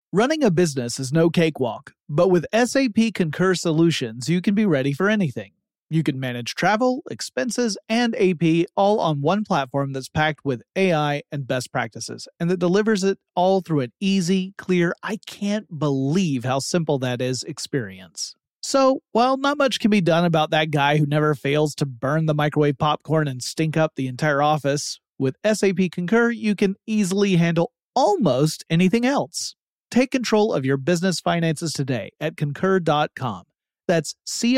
Running a business is no cakewalk, but with SAP Concur Solutions, you can be ready for anything. You can manage travel, expenses, and AP all on one platform that's packed with AI and best practices, and that delivers it all through an easy, clear, I can't believe how simple that is experience. So, while not much can be done about that guy who never fails to burn the microwave popcorn and stink up the entire office, with SAP Concur, you can easily handle almost anything else. Take control of your business finances today at Concur.com. That's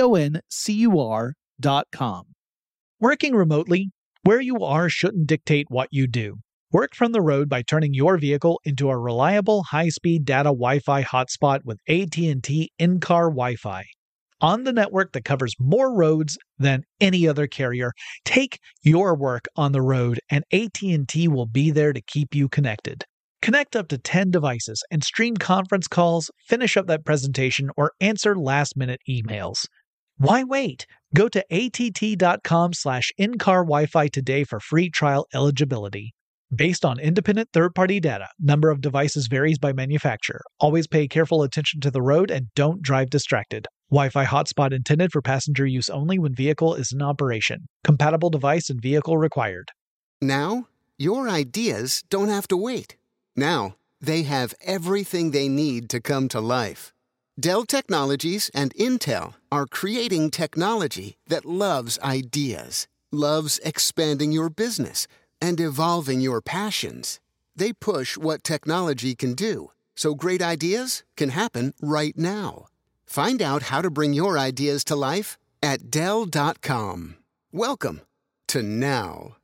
CONCUR.com. Working remotely, where you are shouldn't dictate what you do. Work from the road by turning your vehicle into a reliable high-speed data Wi-Fi hotspot with AT&T in-car Wi-Fi. On the network that covers more roads than any other carrier, take your work on the road and AT&T will be there to keep you connected. Connect up to 10 devices and stream conference calls, finish up that presentation, or answer last-minute emails. Why wait? Go to att.com/in-car Wi-Fi today for free trial eligibility. Based on independent third-party data, number of devices varies by manufacturer. Always pay careful attention to the road and don't drive distracted. Wi-Fi hotspot intended for passenger use only when vehicle is in operation. Compatible device and vehicle required. Now, your ideas don't have to wait. Now, they have everything they need to come to life. Dell Technologies and Intel are creating technology that loves ideas, loves expanding your business, and evolving your passions. They push what technology can do, so great ideas can happen right now. Find out how to bring your ideas to life at Dell.com. Welcome to Now.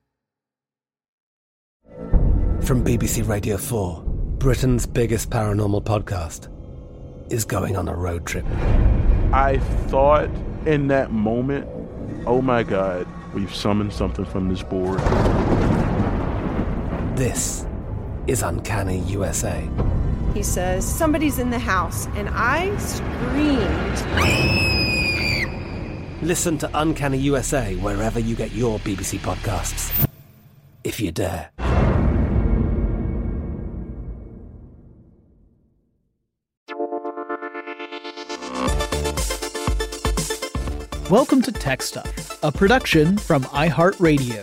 From BBC Radio 4, Britain's biggest paranormal podcast is going on a road trip. I thought in that moment, oh my God, we've summoned something from this board. This is Uncanny USA. He says, somebody's in the house, and I screamed. Listen to Uncanny USA wherever you get your BBC podcasts, if you dare. Welcome to Tech Stuff, a production from iHeartRadio.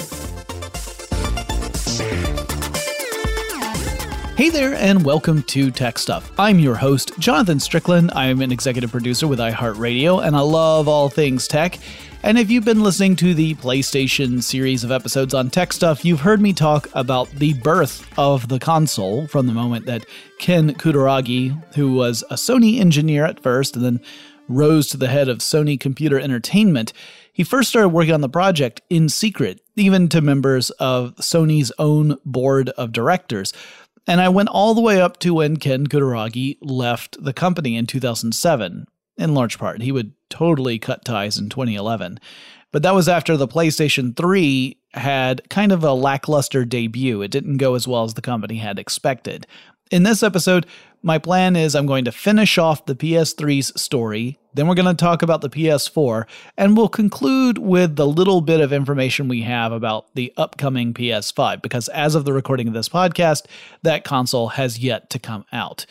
Hey there, and welcome to Tech Stuff. I'm your host, Jonathan Strickland. I am an executive producer with iHeartRadio, and I love all things tech. And if you've been listening to the PlayStation series of episodes on Tech Stuff, you've heard me talk about the birth of the console from the moment that Ken Kutaragi, who was a Sony engineer at first and then rose to the head of Sony Computer Entertainment, he first started working on the project in secret, even to members of Sony's own board of directors. And I went all the way up to when Ken Kutaragi left the company in 2007. In large part, he would totally cut ties in 2011. But that was after the PlayStation 3 had kind of a lackluster debut. It didn't go as well as the company had expected. In this episode, my plan is I'm going to finish off the PS3's story, then we're going to talk about the PS4, and we'll conclude with the little bit of information we have about the upcoming PS5, because as of the recording of this podcast, that console has yet to come out.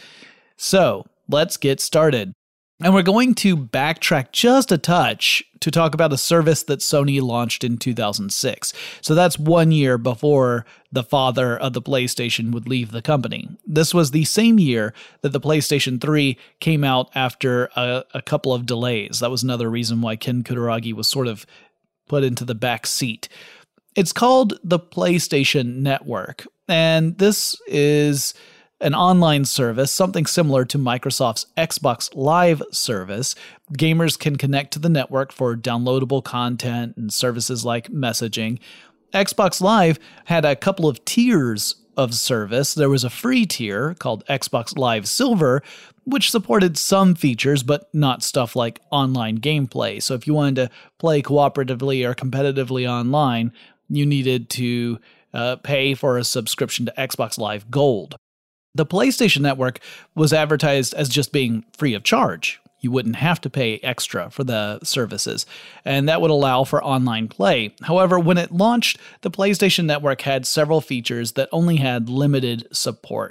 So, let's get started. And we're going to backtrack just a touch to talk about a service that Sony launched in 2006. So that's 1 year before the father of the PlayStation would leave the company. This was the same year that the PlayStation 3 came out after a couple of delays. That was another reason why Ken Kutaragi was sort of put into the back seat. It's called the PlayStation Network, and this is an online service, something similar to Microsoft's Xbox Live service. Gamers can connect to the network for downloadable content and services like messaging. Xbox Live had a couple of tiers of service. There was a free tier called Xbox Live Silver, which supported some features, but not stuff like online gameplay. So if you wanted to play cooperatively or competitively online, you needed to pay for a subscription to Xbox Live Gold. The PlayStation Network was advertised as just being free of charge. You wouldn't have to pay extra for the services, and that would allow for online play. However, when it launched, the PlayStation Network had several features that only had limited support.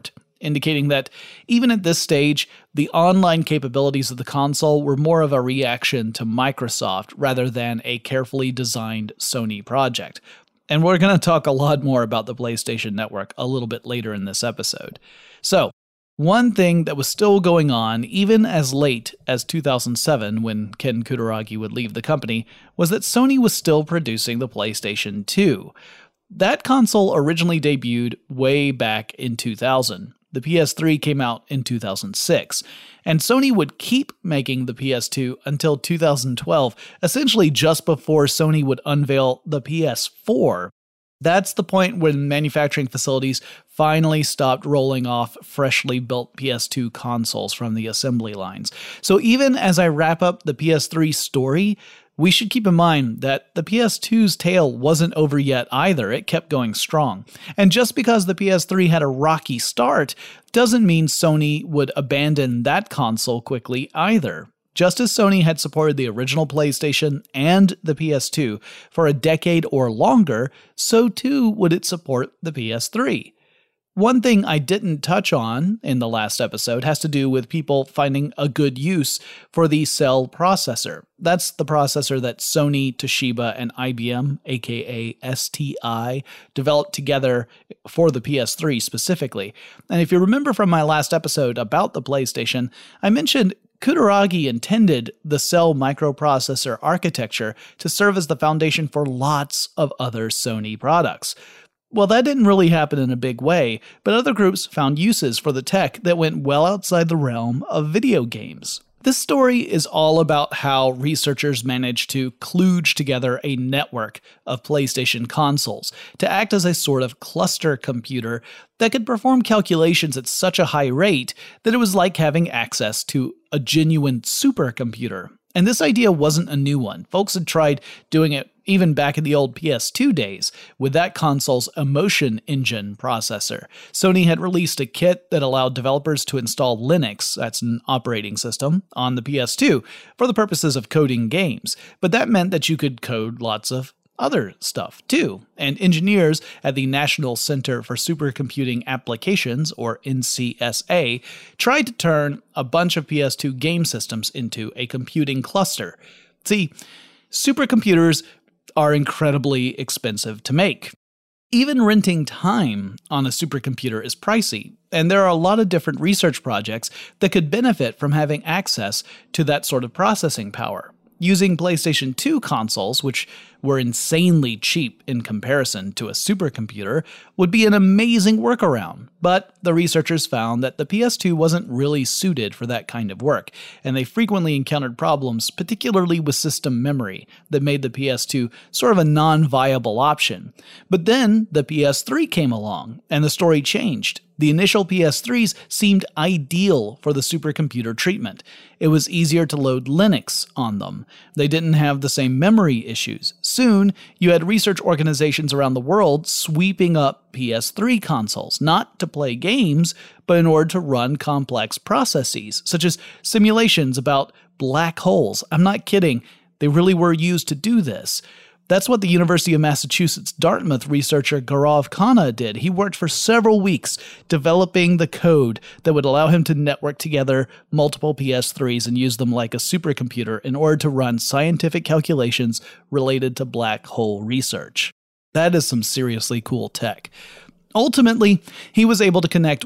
indicating that even at this stage, the online capabilities of the console were more of a reaction to Microsoft rather than a carefully designed Sony project. And we're going to talk a lot more about the PlayStation Network a little bit later in this episode. So, one thing that was still going on, even as late as 2007 when Ken Kutaragi would leave the company, was that Sony was still producing the PlayStation 2. That console originally debuted way back in 2000. The PS3 came out in 2006, and Sony would keep making the PS2 until 2012, essentially just before Sony would unveil the PS4. That's the point when manufacturing facilities finally stopped rolling off freshly built PS2 consoles from the assembly lines. So even as I wrap up the PS3 story, we should keep in mind that the PS2's tale wasn't over yet either. It kept going strong. And just because the PS3 had a rocky start doesn't mean Sony would abandon that console quickly either. Just as Sony had supported the original PlayStation and the PS2 for a decade or longer, so too would it support the PS3. One thing I didn't touch on in the last episode has to do with people finding a good use for the Cell processor. That's the processor that Sony, Toshiba, and IBM, aka STI, developed together for the PS3 specifically. And if you remember from my last episode about the PlayStation, I mentioned Kutaragi intended the Cell microprocessor architecture to serve as the foundation for lots of other Sony products. Well, that didn't really happen in a big way, but other groups found uses for the tech that went well outside the realm of video games. This story is all about how researchers managed to kludge together a network of PlayStation consoles to act as a sort of cluster computer that could perform calculations at such a high rate that it was like having access to a genuine supercomputer. And this idea wasn't a new one. Folks had tried doing it even back in the old PS2 days with that console's Emotion Engine processor. Sony had released a kit that allowed developers to install Linux, that's an operating system, on the PS2 for the purposes of coding games. But that meant that you could code lots of other stuff too. And engineers at the National Center for Supercomputing Applications, or NCSA, tried to turn a bunch of PS2 game systems into a computing cluster. See, supercomputers are incredibly expensive to make. Even renting time on a supercomputer is pricey, and there are a lot of different research projects that could benefit from having access to that sort of processing power. Using PlayStation 2 consoles, which were insanely cheap in comparison to a supercomputer, would be an amazing workaround. But the researchers found that the PS2 wasn't really suited for that kind of work, and they frequently encountered problems, particularly with system memory, that made the PS2 sort of a non-viable option. But then the PS3 came along, and the story changed. The initial PS3s seemed ideal for the supercomputer treatment. It was easier to load Linux on them. They didn't have the same memory issues. Soon, you had research organizations around the world sweeping up PS3 consoles, not to play games, but in order to run complex processes, such as simulations about black holes. I'm not kidding, they really were used to do this. That's what the University of Massachusetts Dartmouth researcher Gaurav Khanna did. He worked for several weeks developing the code that would allow him to network together multiple PS3s and use them like a supercomputer in order to run scientific calculations related to black hole research. That is some seriously cool tech. Ultimately, he was able to connect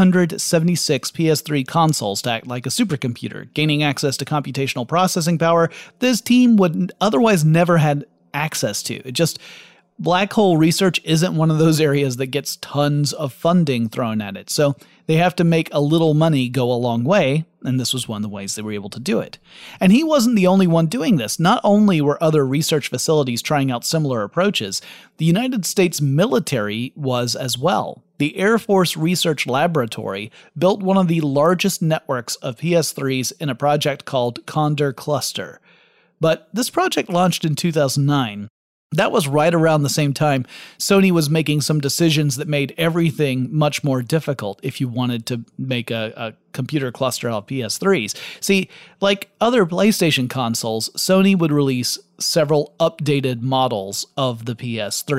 176 PS3 consoles to act like a supercomputer, gaining access to computational processing power that his team would otherwise never had access to. Black hole research isn't one of those areas that gets tons of funding thrown at it, so they have to make a little money go a long way, and this was one of the ways they were able to do it. And he wasn't the only one doing this. Not only were other research facilities trying out similar approaches, the United States military was as well. The Air Force Research Laboratory built one of the largest networks of PS3s in a project called Condor Cluster. But this project launched in 2009. That was right around the same time Sony was making some decisions that made everything much more difficult if you wanted to make a computer cluster out of PS3s. See, like other PlayStation consoles, Sony would release several updated models of the PS3.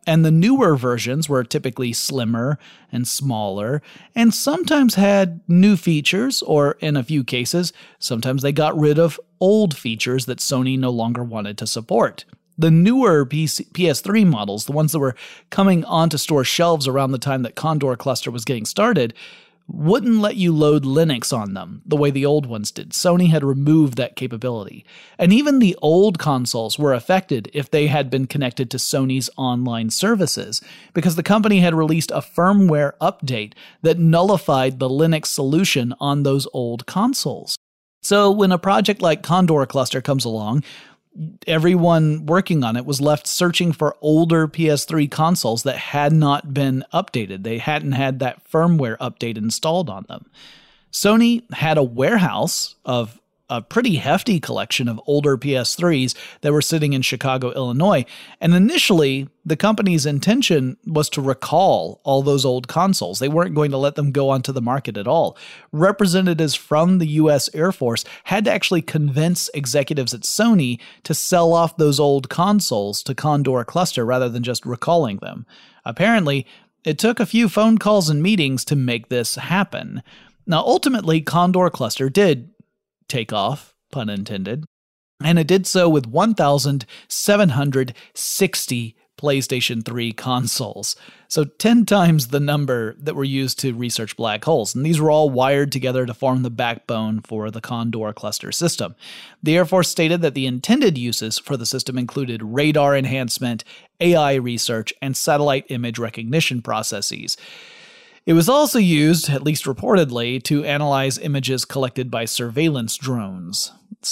And the newer versions were typically slimmer and smaller, and sometimes had new features, or in a few cases, sometimes they got rid of old features that Sony no longer wanted to support. The newer PS3 models, the ones that were coming onto store shelves around the time that Condor Cluster was getting started, wouldn't let you load Linux on them the way the old ones did. Sony had removed that capability. And even the old consoles were affected if they had been connected to Sony's online services, because the company had released a firmware update that nullified the Linux solution on those old consoles. So when a project like Condor Cluster comes along, everyone working on it was left searching for older PS3 consoles that had not been updated. They hadn't had that firmware update installed on them. Sony had a warehouse of a pretty hefty collection of older PS3s that were sitting in Chicago, Illinois. And initially, the company's intention was to recall all those old consoles. They weren't going to let them go onto the market at all. Representatives from the U.S. Air Force had to actually convince executives at Sony to sell off those old consoles to Condor Cluster rather than just recalling them. Apparently, it took a few phone calls and meetings to make this happen. Now, ultimately, Condor Cluster did take off, pun intended, and it did so with 1,760 PlayStation 3 consoles. So 10 times the number that were used to research black holes, and these were all wired together to form the backbone for the Condor Cluster system. The Air Force stated that the intended uses for the system included radar enhancement, AI research, and satellite image recognition processes. It was also used, at least reportedly, to analyze images collected by surveillance drones.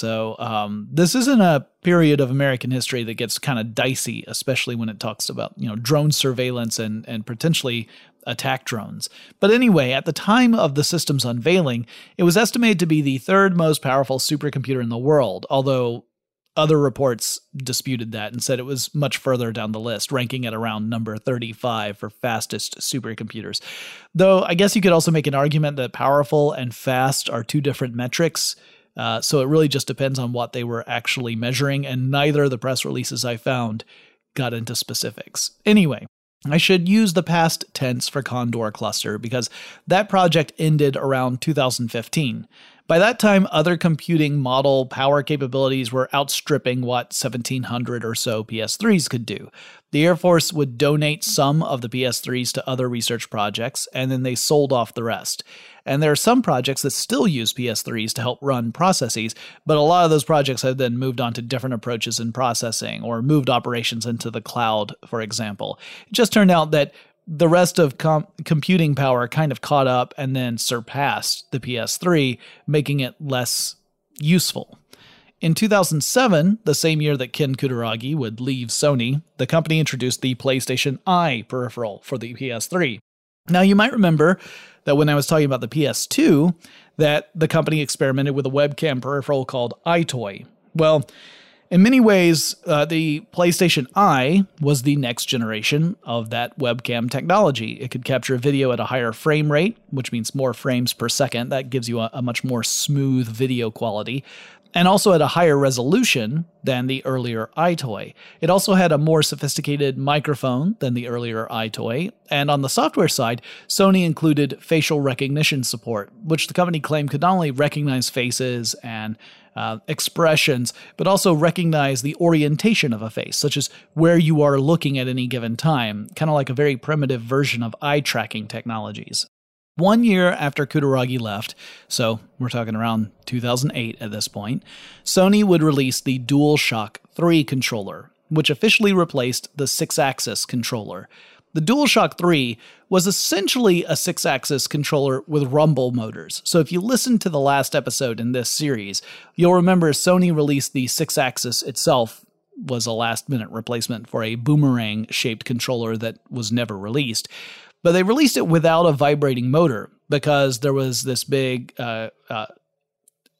So this isn't a period of American history that gets kind of dicey, especially when it talks about, drone surveillance and potentially attack drones. But anyway, at the time of the system's unveiling, it was estimated to be the third most powerful supercomputer in the world, although other reports disputed that and said it was much further down the list, ranking at around number 35 for fastest supercomputers. Though I guess you could also make an argument that powerful and fast are two different metrics, so it really just depends on what they were actually measuring, and neither of the press releases I found got into specifics. Anyway, I should use the past tense for Condor Cluster because that project ended around 2015. By that time, other computing model power capabilities were outstripping what 1,700 or so PS3s could do. The Air Force would donate some of the PS3s to other research projects, and then they sold off the rest. And there are some projects that still use PS3s to help run processes, but a lot of those projects have then moved on to different approaches in processing, or moved operations into the cloud, for example. It just turned out that the rest of computing power kind of caught up and then surpassed the PS3, making it less useful. In 2007, the same year that Ken Kutaragi would leave Sony, the company introduced the PlayStation Eye peripheral for the PS3. Now, you might remember that when I was talking about the PS2, that the company experimented with a webcam peripheral called EyeToy. Well, in many ways, the PlayStation Eye was the next generation of that webcam technology. It could capture video at a higher frame rate, which means more frames per second. That gives you a much more smooth video quality, and also at a higher resolution than the earlier EyeToy. It also had a more sophisticated microphone than the earlier EyeToy, and on the software side, Sony included facial recognition support, which the company claimed could not only recognize faces and expressions, but also recognize the orientation of a face, such as where you are looking at any given time, kind of like a very primitive version of eye tracking technologies. 1 year after Kutaragi left, so we're talking around 2008 at this point, Sony would release the DualShock 3 controller, which officially replaced the 6-axis controller. The DualShock 3 was essentially a 6-axis controller with rumble motors. So if you listen to the last episode in this series, you'll remember Sony released the 6-axis itself was a last-minute replacement for a boomerang-shaped controller that was never released. But they released it without a vibrating motor because there was this big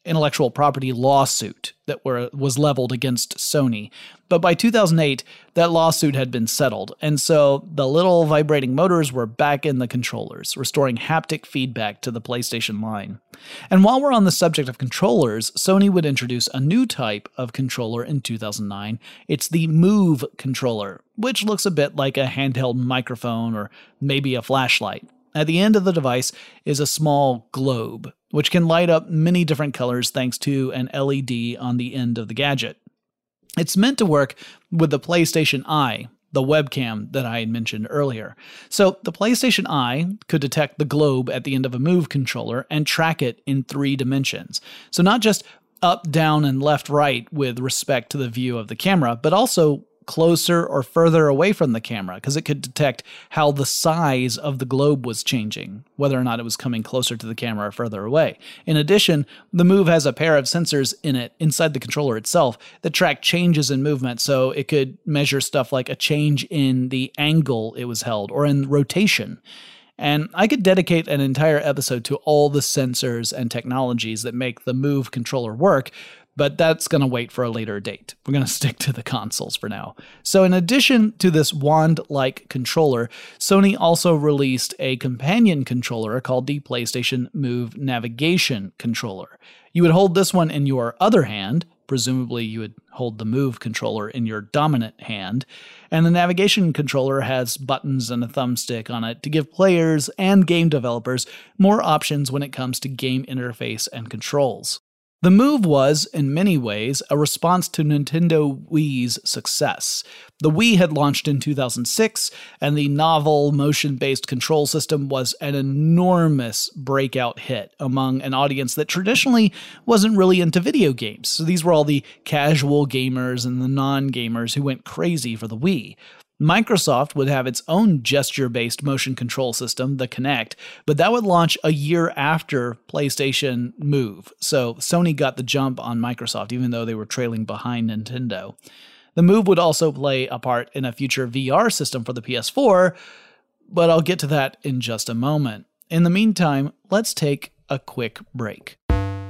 intellectual property lawsuit that was leveled against Sony. But by 2008, that lawsuit had been settled, and so the little vibrating motors were back in the controllers, restoring haptic feedback to the PlayStation line. And while we're on the subject of controllers, Sony would introduce a new type of controller in 2009. It's the Move controller, which looks a bit like a handheld microphone or maybe a flashlight. At the end of the device is a small globe, which can light up many different colors thanks to an LED on the end of the gadget. It's meant to work with the PlayStation Eye, the webcam that I had mentioned earlier. So the PlayStation Eye could detect the globe at the end of a Move controller and track it in 3 dimensions. So not just up, down, and left, right with respect to the view of the camera, but also closer or further away from the camera, because it could detect how the size of the globe was changing, whether or not it was coming closer to the camera or further away. In addition, the Move has a pair of sensors in it inside the controller itself that track changes in movement, so it could measure stuff like a change in the angle it was held or in rotation. And I could dedicate an entire episode to all the sensors and technologies that make the Move controller work, but that's going to wait for a later date. We're going to stick to the consoles for now. So in addition to this wand-like controller, Sony also released a companion controller called the PlayStation Move Navigation Controller. You would hold this one in your other hand, presumably you would hold the Move controller in your dominant hand, and the navigation controller has buttons and a thumbstick on it to give players and game developers more options when it comes to game interface and controls. The Move was, in many ways, a response to Nintendo Wii's success. The Wii had launched in 2006, and the novel motion-based control system was an enormous breakout hit among an audience that traditionally wasn't really into video games. So these were all the casual gamers and the non-gamers who went crazy for the Wii. Microsoft would have its own gesture-based motion control system, the Kinect, but that would launch a year after PlayStation Move, so Sony got the jump on Microsoft even though they were trailing behind Nintendo. The Move would also play a part in a future VR system for the PS4, but I'll get to that in just a moment. In the meantime, let's take a quick break.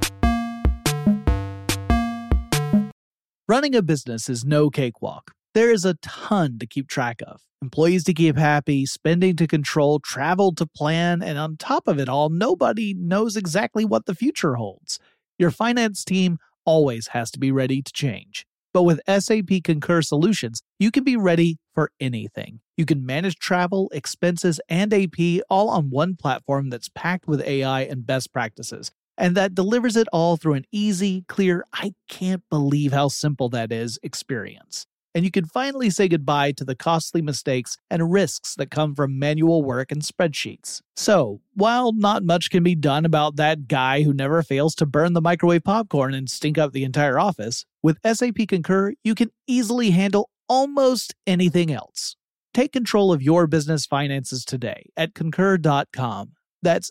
Running a business is no cakewalk. There is a ton to keep track of. Employees to keep happy, spending to control, travel to plan, and on top of it all, nobody knows exactly what the future holds. Your finance team always has to be ready to change. But with SAP Concur Solutions, you can be ready for anything. You can manage travel, expenses, and AP all on one platform that's packed with AI and best practices, and that delivers it all through an easy, clear, I can't believe how simple that is experience. And you can finally say goodbye to the costly mistakes and risks that come from manual work and spreadsheets. So, while not much can be done about that guy who never fails to burn the microwave popcorn and stink up the entire office, with SAP Concur, you can easily handle almost anything else. Take control of your business finances today at Concur.com. That's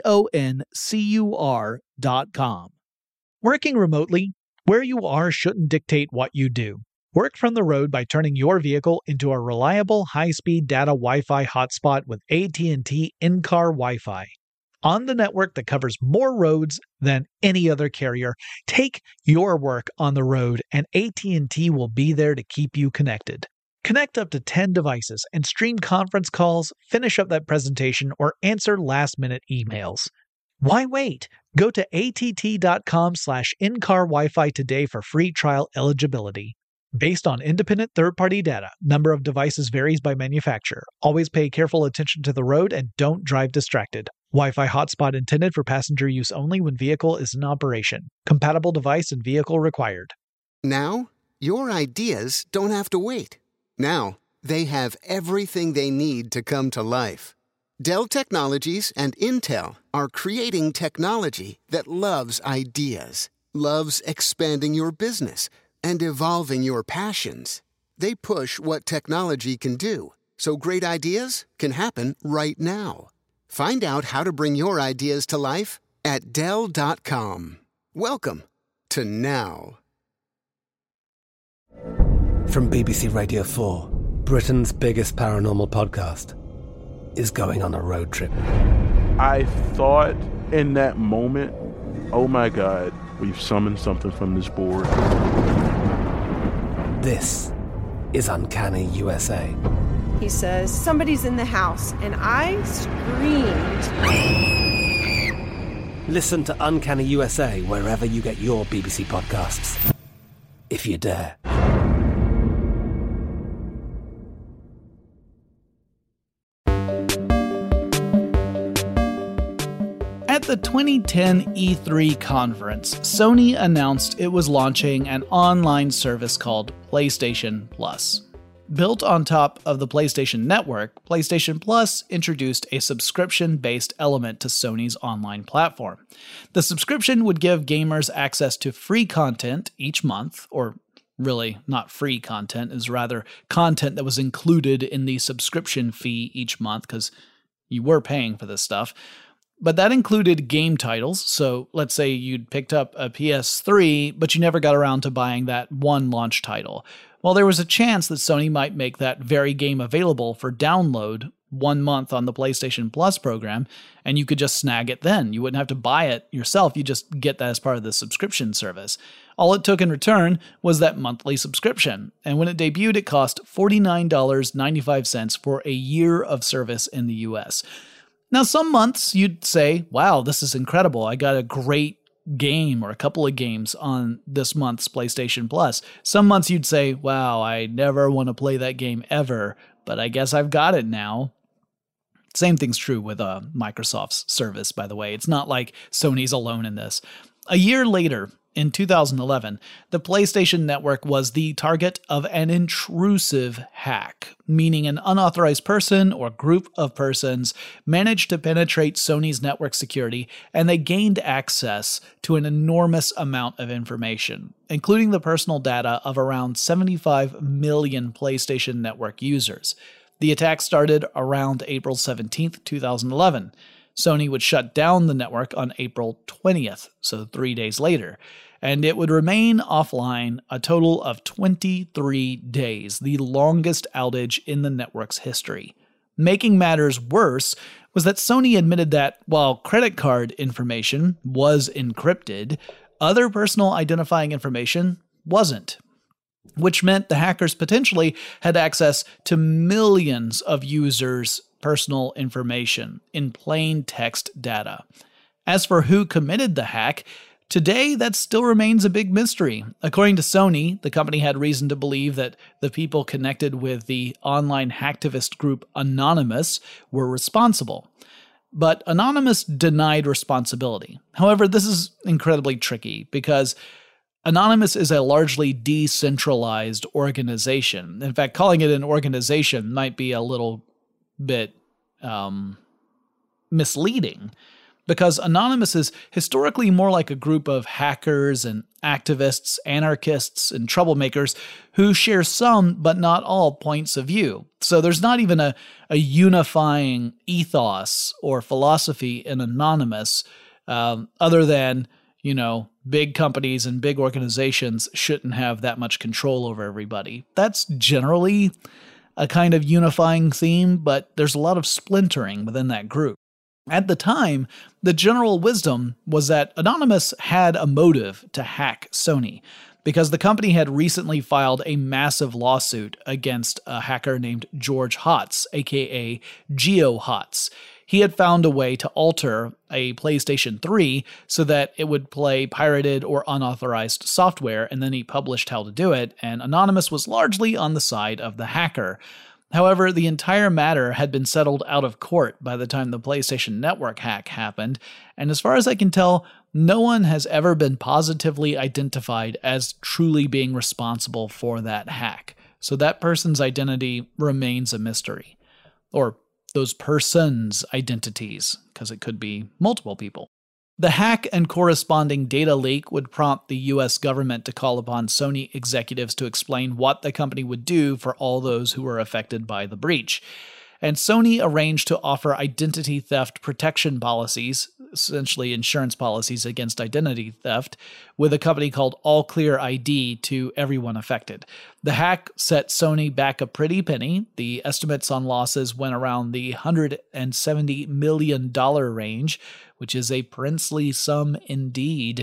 CONCUR.com. Working remotely, where you are shouldn't dictate what you do. Work from the road by turning your vehicle into a reliable high-speed data Wi-Fi hotspot with AT&T in-car Wi-Fi. On the network that covers more roads than any other carrier, take your work on the road and AT&T will be there to keep you connected. Connect up to 10 devices and stream conference calls, finish up that presentation, or answer last-minute emails. Why wait? Go to att.com/in-car Wi-Fi today for free trial eligibility. Based on independent third-party data, number of devices varies by manufacturer. Always pay careful attention to the road and don't drive distracted. Wi-Fi hotspot intended for passenger use only when vehicle is in operation. Compatible device and vehicle required. Now, your ideas don't have to wait. Now, they have everything they need to come to life. Dell Technologies and Intel are creating technology that loves ideas, loves expanding your business, and evolving your passions. They push what technology can do, so great ideas can happen right now. Find out how to bring your ideas to life at Dell.com. Welcome to now. From BBC Radio 4, Britain's biggest paranormal podcast is going on a road trip. I thought in that moment, oh my God, we've summoned something from this board. This is Uncanny USA. He says, somebody's in the house, and I screamed. Listen to Uncanny USA wherever you get your BBC podcasts, if you dare. At the 2010 E3 conference, Sony announced it was launching an online service called PlayStation Plus. Built on top of the PlayStation Network, PlayStation Plus introduced a subscription-based element to Sony's online platform. The subscription would give gamers access to free content each month, or really not free content, is rather content that was included in the subscription fee each month, because you were paying for this stuff. But that included game titles, so let's say you'd picked up a PS3, but you never got around to buying that one launch title. Well, there was a chance that Sony might make that very game available for download 1 month on the PlayStation Plus program, and you could just snag it then. You wouldn't have to buy it yourself, you just get that as part of the subscription service. All it took in return was that monthly subscription, and when it debuted, it cost $49.95 for a year of service in the US. Now, some months you'd say, wow, this is incredible. I got a great game or a couple of games on this month's PlayStation Plus. Some months you'd say, wow, I never want to play that game ever, but I guess I've got it now. Same thing's true with Microsoft's service, by the way. It's not like Sony's alone in this. A year later, in 2011, the PlayStation Network was the target of an intrusive hack, meaning an unauthorized person or group of persons managed to penetrate Sony's network security, and they gained access to an enormous amount of information, including the personal data of around 75 million PlayStation Network users. The attack started around April 17, 2011. Sony would shut down the network on April 20th, so 3 days later, and it would remain offline a total of 23 days, the longest outage in the network's history. Making matters worse was that Sony admitted that while credit card information was encrypted, other personal identifying information wasn't, which meant the hackers potentially had access to millions of users' personal information in plain text data. As for who committed the hack, today that still remains a big mystery. According to Sony, the company had reason to believe that the people connected with the online hacktivist group Anonymous were responsible. But Anonymous denied responsibility. However, this is incredibly tricky because Anonymous is a largely decentralized organization. In fact, calling it an organization might be a little bit misleading, because Anonymous is historically more like a group of hackers and activists, anarchists, and troublemakers who share some, but not all, points of view. So there's not even a unifying ethos or philosophy in Anonymous, other than, big companies and big organizations shouldn't have that much control over everybody. That's generally a kind of unifying theme, but there's a lot of splintering within that group. At the time, the general wisdom was that Anonymous had a motive to hack Sony, because the company had recently filed a massive lawsuit against a hacker named George Hotz, aka GeoHotz. He had found a way to alter a PlayStation 3 so that it would play pirated or unauthorized software, and then he published how to do it, and Anonymous was largely on the side of the hacker. However, the entire matter had been settled out of court by the time the PlayStation Network hack happened, and as far as I can tell, no one has ever been positively identified as truly being responsible for that hack. So that person's identity remains a mystery. Or those persons' identities, because it could be multiple people. The hack and corresponding data leak would prompt the US government to call upon Sony executives to explain what the company would do for all those who were affected by the breach. And Sony arranged to offer identity theft protection policies, essentially insurance policies against identity theft, with a company called All Clear ID to everyone affected. The hack set Sony back a pretty penny. The estimates on losses went around the $170 million range, which is a princely sum indeed.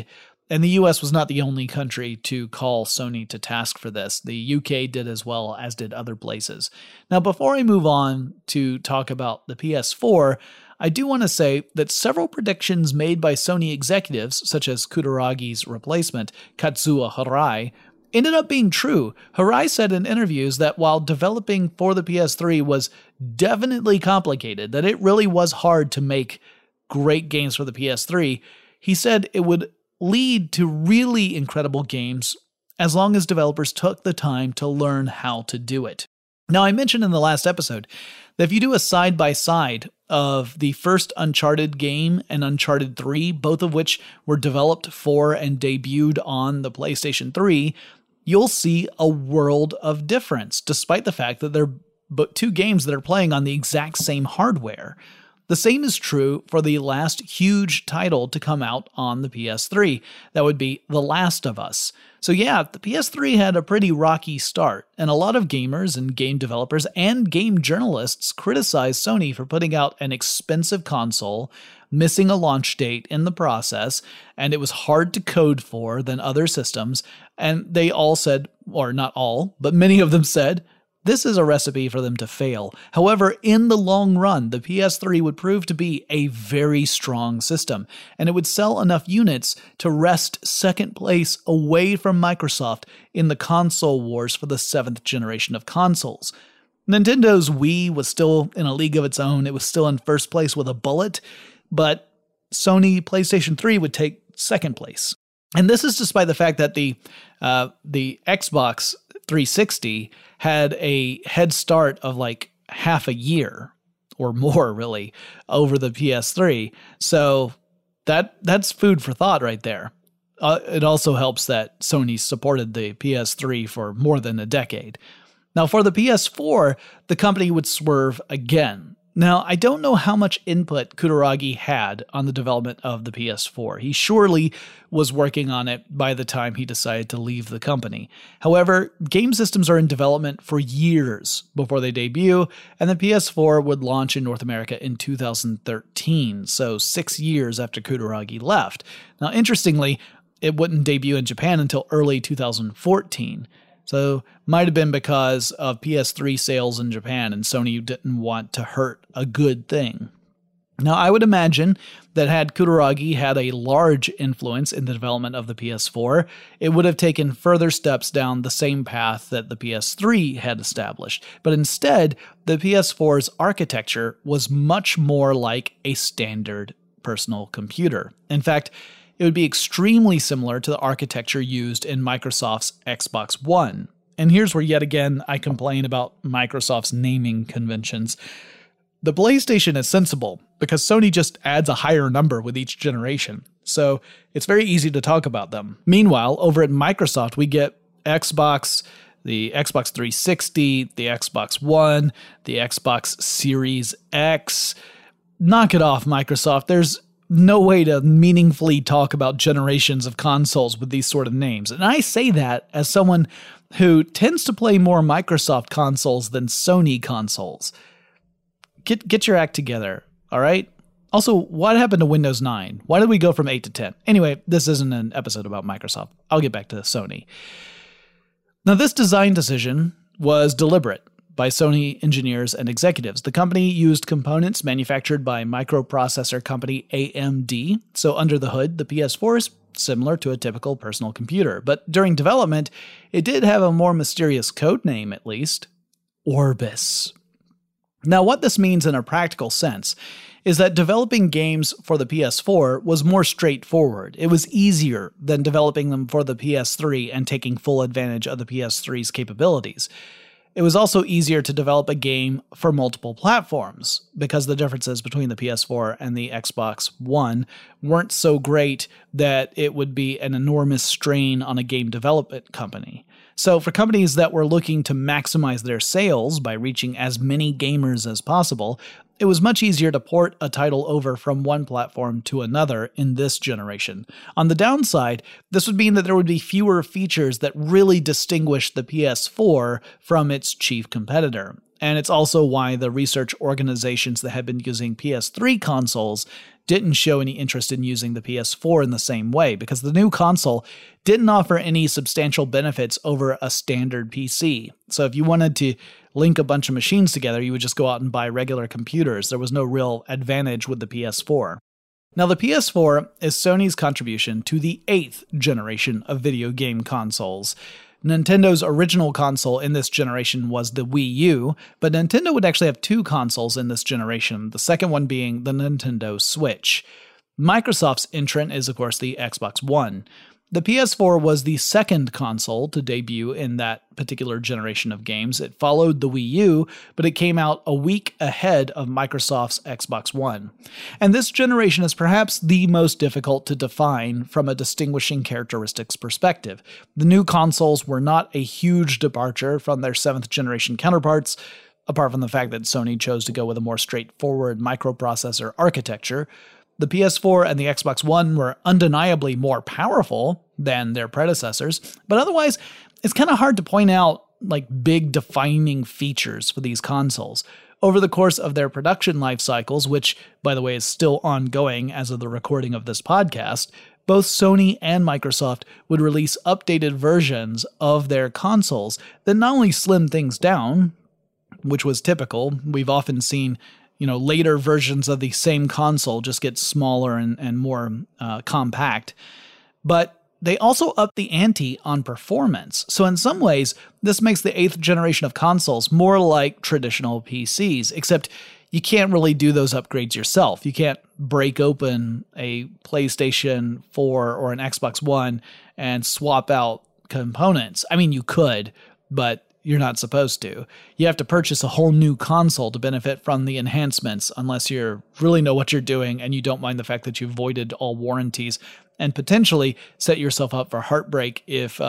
And the US was not the only country to call Sony to task for this. The UK did as well, as did other places. Now, before I move on to talk about the PS4, I do want to say that several predictions made by Sony executives, such as Kutaragi's replacement, Katsuo Hirai, ended up being true. Hirai said in interviews that while developing for the PS3 was definitely complicated, that it really was hard to make great games for the PS3, he said it would lead to really incredible games as long as developers took the time to learn how to do it. Now, I mentioned in the last episode that if you do a side-by-side of the first Uncharted game and Uncharted 3, both of which were developed for and debuted on the PlayStation 3, you'll see a world of difference, despite the fact that they're two games that are playing on the exact same hardware. The same is true for the last huge title to come out on the PS3. That would be The Last of Us. So yeah, the PS3 had a pretty rocky start, and a lot of gamers and game developers and game journalists criticized Sony for putting out an expensive console, missing a launch date in the process, and it was hard to code for than other systems, and they all said, or not all, but many of them said, this is a recipe for them to fail. However, in the long run, the PS3 would prove to be a very strong system, and it would sell enough units to wrest second place away from Microsoft in the console wars for the 7th generation of consoles. Nintendo's Wii was still in a league of its own. It was still in first place with a bullet, but Sony PlayStation 3 would take second place. And this is despite the fact that the Xbox 360 had a head start of like half a year or more, really, over the PS3. So that's food for thought right there. It also helps that Sony supported the PS3 for more than a decade. Now, for the PS4, the company would swerve again. Now, I don't know how much input Kutaragi had on the development of the PS4. He surely was working on it by the time he decided to leave the company. However, game systems are in development for years before they debut, and the PS4 would launch in North America in 2013, so 6 years after Kutaragi left. Now, interestingly, it wouldn't debut in Japan until early 2014. So might have been because of PS3 sales in Japan and Sony didn't want to hurt a good thing. Now, I would imagine that had Kutaragi had a large influence in the development of the PS4, it would have taken further steps down the same path that the PS3 had established. But instead, the PS4's architecture was much more like a standard personal computer. In fact, it would be extremely similar to the architecture used in Microsoft's Xbox One. And here's where, yet again, I complain about Microsoft's naming conventions. The PlayStation is sensible because Sony just adds a higher number with each generation, so it's very easy to talk about them. Meanwhile, over at Microsoft, we get Xbox, the Xbox 360, the Xbox One, the Xbox Series X. Knock it off, Microsoft. There's no way to meaningfully talk about generations of consoles with these sort of names. And I say that as someone who tends to play more Microsoft consoles than Sony consoles. Get your act together, all right? Also, what happened to Windows 9? Why did we go from 8 to 10? Anyway, this isn't an episode about Microsoft. I'll get back to Sony. Now, this design decision was deliberate by Sony engineers and executives. The company used components manufactured by microprocessor company AMD, so under the hood, the PS4 is similar to a typical personal computer. But during development, it did have a more mysterious code name, at least, Orbis. Now, what this means in a practical sense is that developing games for the PS4 was more straightforward. It was easier than developing them for the PS3 and taking full advantage of the PS3's capabilities. It was also easier to develop a game for multiple platforms because the differences between the PS4 and the Xbox One weren't so great that it would be an enormous strain on a game development company. So for companies that were looking to maximize their sales by reaching as many gamers as possible, it was much easier to port a title over from one platform to another in this generation. On the downside, this would mean that there would be fewer features that really distinguish the PS4 from its chief competitor. And it's also why the research organizations that had been using PS3 consoles didn't show any interest in using the PS4 in the same way because the new console didn't offer any substantial benefits over a standard PC. So if you wanted to link a bunch of machines together, you would just go out and buy regular computers. There was no real advantage with the PS4. Now, the PS4 is Sony's contribution to the 8th generation of video game consoles. Nintendo's original console in this generation was the Wii U, but Nintendo would actually have 2 consoles in this generation, the second one being the Nintendo Switch. Microsoft's entrant is, of course, the Xbox One. The PS4 was the second console to debut in that particular generation of games. It followed the Wii U, but it came out a week ahead of Microsoft's Xbox One. And this generation is perhaps the most difficult to define from a distinguishing characteristics perspective. The new consoles were not a huge departure from their 7th generation counterparts, apart from the fact that Sony chose to go with a more straightforward microprocessor architecture. The PS4 and the Xbox One were undeniably more powerful than their predecessors, but otherwise, it's kind of hard to point out big defining features for these consoles. Over the course of their production life cycles, which, by the way, is still ongoing as of the recording of this podcast, both Sony and Microsoft would release updated versions of their consoles that not only slim things down, which was typical. We've often seen later versions of the same console just get smaller and more compact. But they also up the ante on performance. So in some ways, this makes the 8th generation of consoles more like traditional PCs, except you can't really do those upgrades yourself. You can't break open a PlayStation 4 or an Xbox One and swap out components. I mean, you could, but you're not supposed to. You have to purchase a whole new console to benefit from the enhancements unless you really know what you're doing and you don't mind the fact that you've voided all warranties and potentially set yourself up for heartbreak if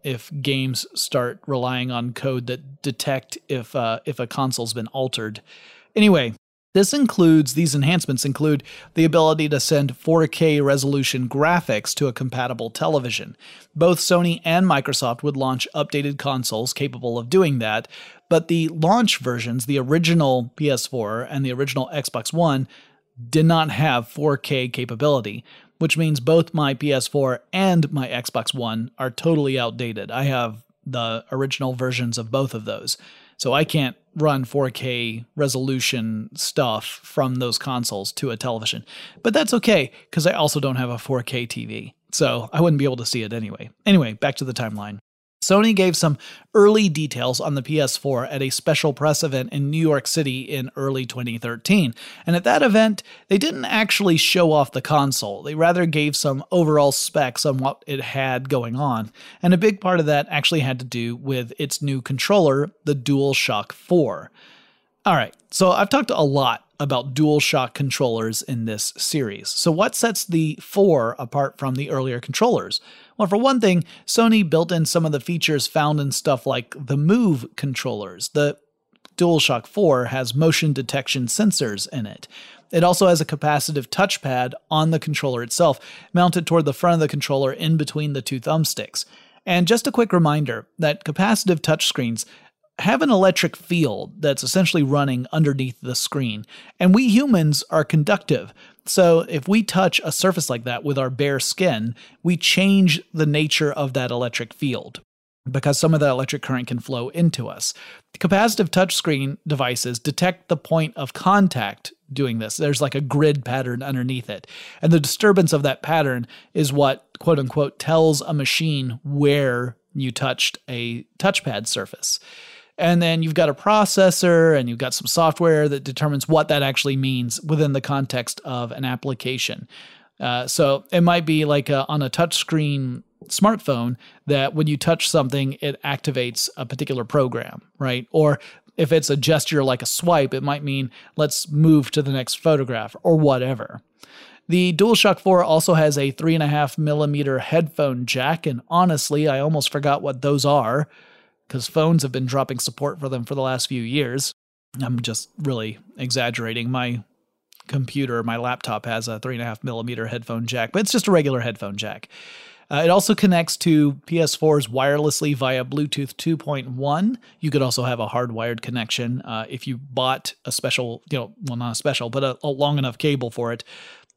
games start relying on code that detect if a console's been altered. Anyway, these enhancements include the ability to send 4K resolution graphics to a compatible television. Both Sony and Microsoft would launch updated consoles capable of doing that, but the launch versions, the original PS4 and the original Xbox One, did not have 4K capability, which means both my PS4 and my Xbox One are totally outdated. I have the original versions of both of those, so I can't run 4K resolution stuff from those consoles to a television. But that's okay, because I also don't have a 4K TV, so I wouldn't be able to see it anyway. Anyway, back to the timeline. Sony gave some early details on the PS4 at a special press event in New York City in early 2013. And at that event, they didn't actually show off the console. They rather gave some overall specs on what it had going on. And a big part of that actually had to do with its new controller, the DualShock 4. All right, so I've talked a lot about DualShock controllers in this series. So what sets the 4 apart from the earlier controllers? Well, for one thing, Sony built in some of the features found in stuff like the Move controllers. The DualShock 4 has motion detection sensors in it. It also has a capacitive touchpad on the controller itself, mounted toward the front of the controller in between the 2 thumbsticks. And just a quick reminder that capacitive touchscreens have an electric field that's essentially running underneath the screen. And we humans are conductive. So if we touch a surface like that with our bare skin, we change the nature of that electric field because some of that electric current can flow into us. Capacitive touchscreen devices detect the point of contact doing this. There's like a grid pattern underneath it. And the disturbance of that pattern is what, quote unquote, tells a machine where you touched a touchpad surface. And then you've got a processor and you've got some software that determines what that actually means within the context of an application. So it might be like on a touchscreen smartphone that when you touch something, it activates a particular program, right? Or if it's a gesture like a swipe, it might mean let's move to the next photograph or whatever. The DualShock 4 also has a 3.5mm headphone jack, and honestly, I almost forgot what those are, because phones have been dropping support for them for the last few years. I'm just really exaggerating. My computer, my laptop has a 3.5mm headphone jack, but it's just a regular headphone jack. It also connects to PS4s wirelessly via Bluetooth 2.1. You could also have a hardwired connection if you bought a special, well, not a special, but a long enough cable for it.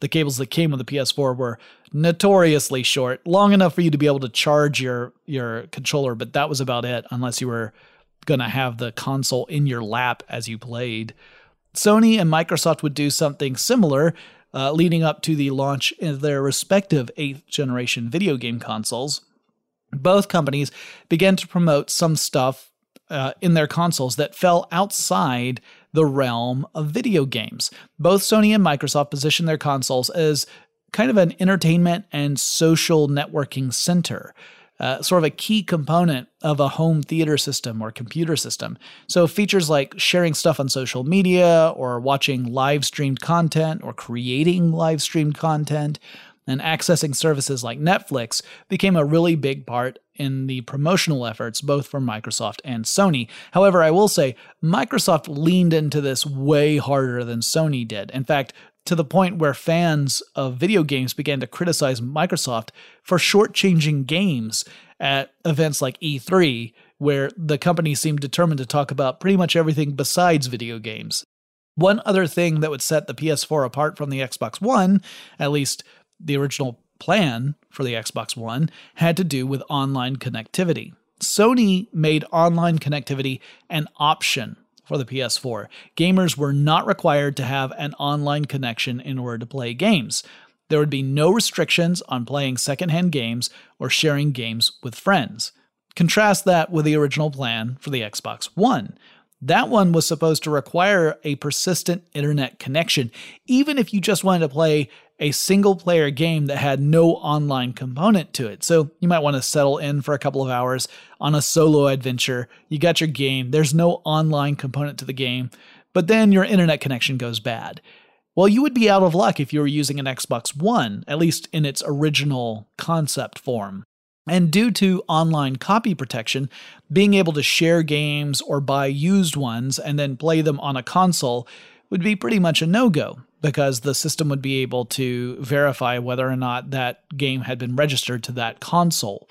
The cables that came with the PS4 were notoriously short, long enough for you to be able to charge your controller, but that was about it, unless you were going to have the console in your lap as you played. Sony and Microsoft would do something similar leading up to the launch of their respective 8th generation video game consoles. Both companies began to promote some stuff in their consoles that fell outside the realm of video games. Both Sony and Microsoft positioned their consoles as kind of an entertainment and social networking center, sort of a key component of a home theater system or computer system. So features like sharing stuff on social media or watching live streamed content or creating live streamed content and accessing services like Netflix became a really big part in the promotional efforts, both from Microsoft and Sony. However, I will say Microsoft leaned into this way harder than Sony did. In fact, to the point where fans of video games began to criticize Microsoft for shortchanging games at events like E3, where the company seemed determined to talk about pretty much everything besides video games. One other thing that would set the PS4 apart from the Xbox One, at least the original plan for the Xbox One, had to do with online connectivity. Sony made online connectivity an option for the PS4. Gamers were not required to have an online connection in order to play games. There would be no restrictions on playing secondhand games or sharing games with friends. Contrast that with the original plan for the Xbox One. That one was supposed to require a persistent internet connection, even if you just wanted to play a single-player game that had no online component to it. So you might want to settle in for a couple of hours on a solo adventure. You got your game. There's no online component to the game, but then your internet connection goes bad. Well, you would be out of luck if you were using an Xbox One, at least in its original concept form. And due to online copy protection, being able to share games or buy used ones and then play them on a console would be pretty much a no-go, because the system would be able to verify whether or not that game had been registered to that console.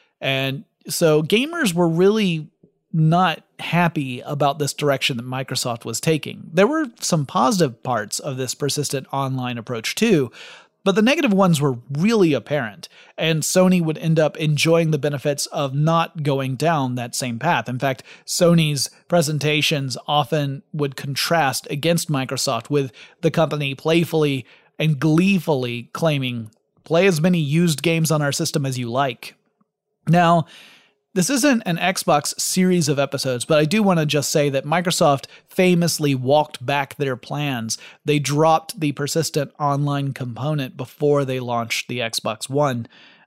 And so gamers were really not happy about this direction that Microsoft was taking. There were some positive parts of this persistent online approach too, but the negative ones were really apparent, and Sony would end up enjoying the benefits of not going down that same path. In fact, Sony's presentations often would contrast against Microsoft, with the company playfully and gleefully claiming, "Play as many used games on our system as you like." Now, this isn't an Xbox series of episodes, but I do want to just say that Microsoft famously walked back their plans. They dropped the persistent online component before they launched the Xbox One.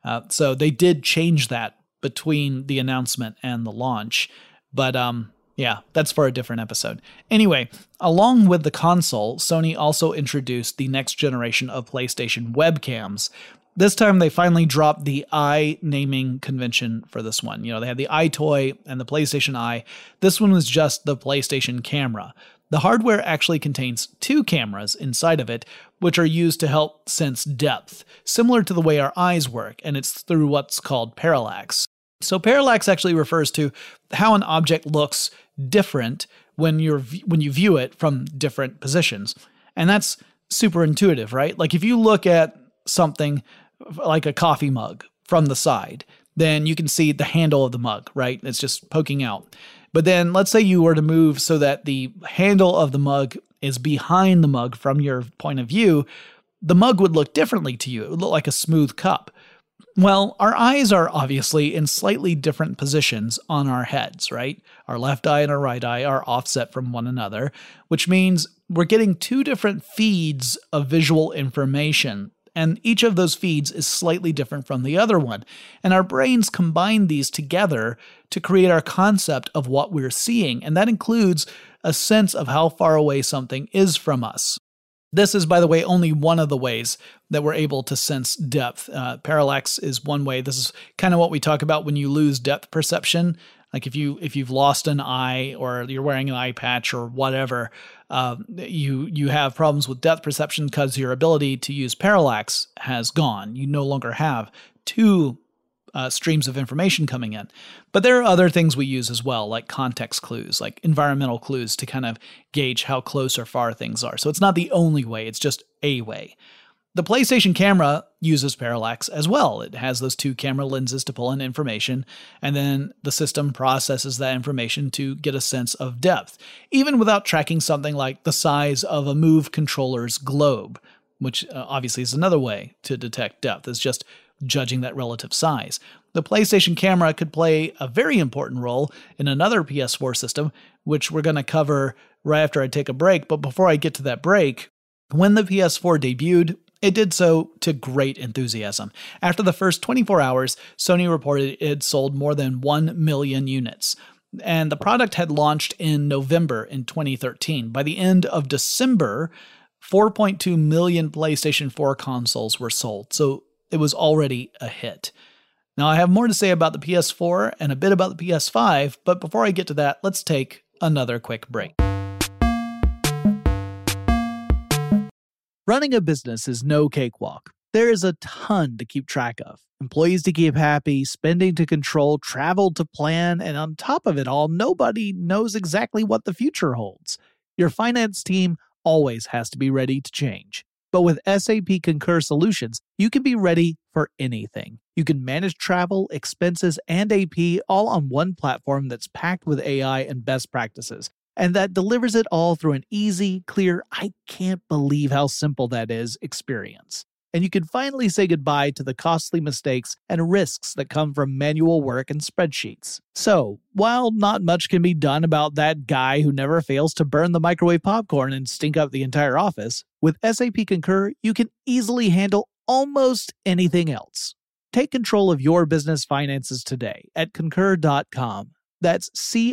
So they did change that between the announcement and the launch. But yeah, that's for a different episode. Anyway, along with the console, Sony also introduced the next generation of PlayStation webcams. This time, they finally dropped the Eye naming convention for this one. You know, they had the EyeToy and the PlayStation Eye. This one was just the PlayStation camera. The hardware actually contains two cameras inside of it, which are used to help sense depth, similar to the way our eyes work, and it's through what's called parallax. So parallax actually refers to how an object looks different when you view it from different positions. And that's super intuitive, right? Like if you look at something like a coffee mug from the side, then you can see the handle of the mug, right? It's just poking out. But then let's say you were to move so that the handle of the mug is behind the mug from your point of view, the mug would look differently to you. It would look like a smooth cup. Well, our eyes are obviously in slightly different positions on our heads, right? Our left eye and our right eye are offset from one another, which means we're getting two different feeds of visual information. And each of those feeds is slightly different from the other one. And our brains combine these together to create our concept of what we're seeing. And that includes a sense of how far away something is from us. This is, by the way, only one of the ways that we're able to sense depth. Parallax is one way. This is kind of what we talk about when you lose depth perception. Like if you've lost an eye, or you're wearing an eye patch or whatever, you have problems with depth perception because your ability to use parallax has gone. You no longer have two streams of information coming in. But there are other things we use as well, like context clues, like environmental clues, to kind of gauge how close or far things are. So it's not the only way, it's just a way. The PlayStation camera uses parallax as well. It has those 2 camera lenses to pull in information, and then the system processes that information to get a sense of depth, even without tracking something like the size of a Move controller's globe, which obviously is another way to detect depth, is just judging that relative size. The PlayStation camera could play a very important role in another PS4 system, which we're going to cover right after I take a break. But before I get to that break, when the PS4 debuted, it did so to great enthusiasm. After the first 24 hours, Sony reported it had sold more than 1 million units. And the product had launched in November in 2013. By the end of December, 4.2 million PlayStation 4 consoles were sold. So it was already a hit. Now, I have more to say about the PS4 and a bit about the PS5, but before I get to that, let's take another quick break. Running a business is no cakewalk. There is a ton to keep track of. Employees to keep happy, spending to control, travel to plan, and on top of it all, nobody knows exactly what the future holds. Your finance team always has to be ready to change. But with SAP Concur Solutions, you can be ready for anything. You can manage travel, expenses, and AP all on one platform that's packed with AI and best practices, and that delivers it all through an easy, clear, I can't believe how simple that is experience. And you can finally say goodbye to the costly mistakes and risks that come from manual work and spreadsheets. So, while not much can be done about that guy who never fails to burn the microwave popcorn and stink up the entire office, with SAP Concur, you can easily handle almost anything else. Take control of your business finances today at Concur.com. That's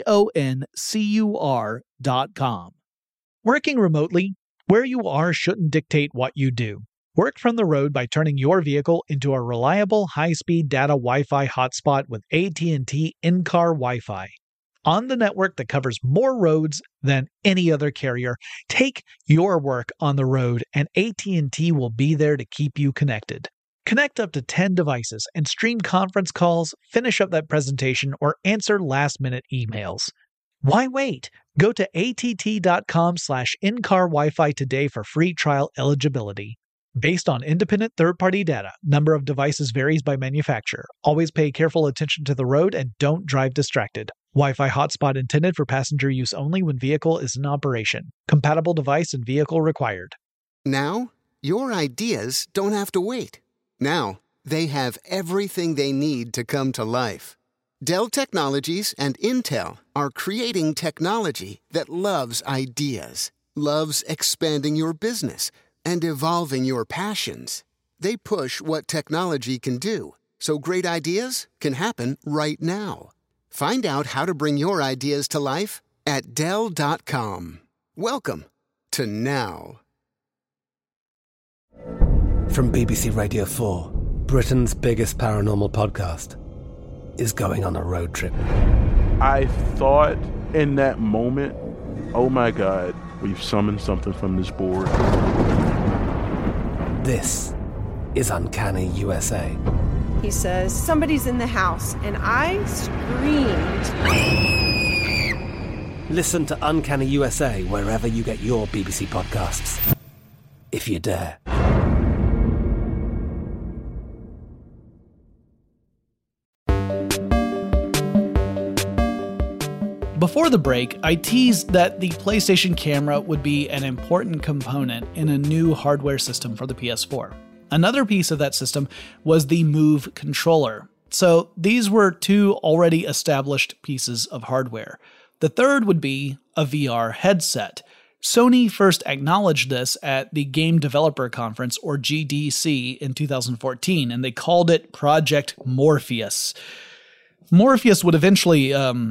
CONCUR.com. Working remotely, where you are shouldn't dictate what you do. Work from the road by turning your vehicle into a reliable high-speed data Wi-Fi hotspot with AT&T in-car Wi-Fi. On the network that covers more roads than any other carrier, take your work on the road and AT&T will be there to keep you connected. Connect up to 10 devices and stream conference calls, finish up that presentation, or answer last-minute emails. Why wait? Go to att.com/in-car Wi-Fi today for free trial eligibility. Based on independent third-party data, number of devices varies by manufacturer. Always pay careful attention to the road and don't drive distracted. Wi-Fi hotspot intended for passenger use only when vehicle is in operation. Compatible device and vehicle required. Now, your ideas don't have to wait. Now, they have everything they need to come to life. Dell Technologies and Intel are creating technology that loves ideas, loves expanding your business, and evolving your passions. They push what technology can do, so great ideas can happen right now. Find out how to bring your ideas to life at Dell.com. Welcome to now. From BBC Radio 4, Britain's biggest paranormal podcast is going on a road trip. I thought in that moment, oh my God, we've summoned something from this board. This is Uncanny USA. He says, somebody's in the house, and I screamed. Listen to Uncanny USA wherever you get your BBC podcasts, if you dare. Before the break, I teased that the PlayStation camera would be an important component in a new hardware system for the PS4. Another piece of that system was the Move controller. So these were 2 already established pieces of hardware. The third would be a VR headset. Sony first acknowledged this at the Game Developer Conference, or GDC, in 2014, and they called it Project Morpheus. Morpheus would eventually,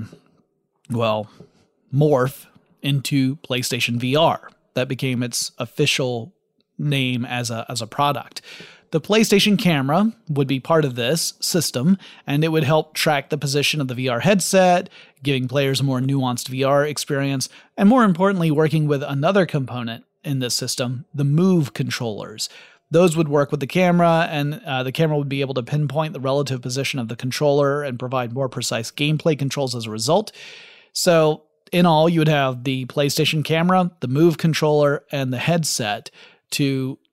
morph into PlayStation VR. That became its official name as a product. The PlayStation camera would be part of this system, and it would help track the position of the VR headset, giving players a more nuanced VR experience, and more importantly, working with another component in this system, the Move controllers. Those would work with the camera, and the camera would be able to pinpoint the relative position of the controller and provide more precise gameplay controls as a result. So, in all, you would have the PlayStation camera, the Move controller, and the headset to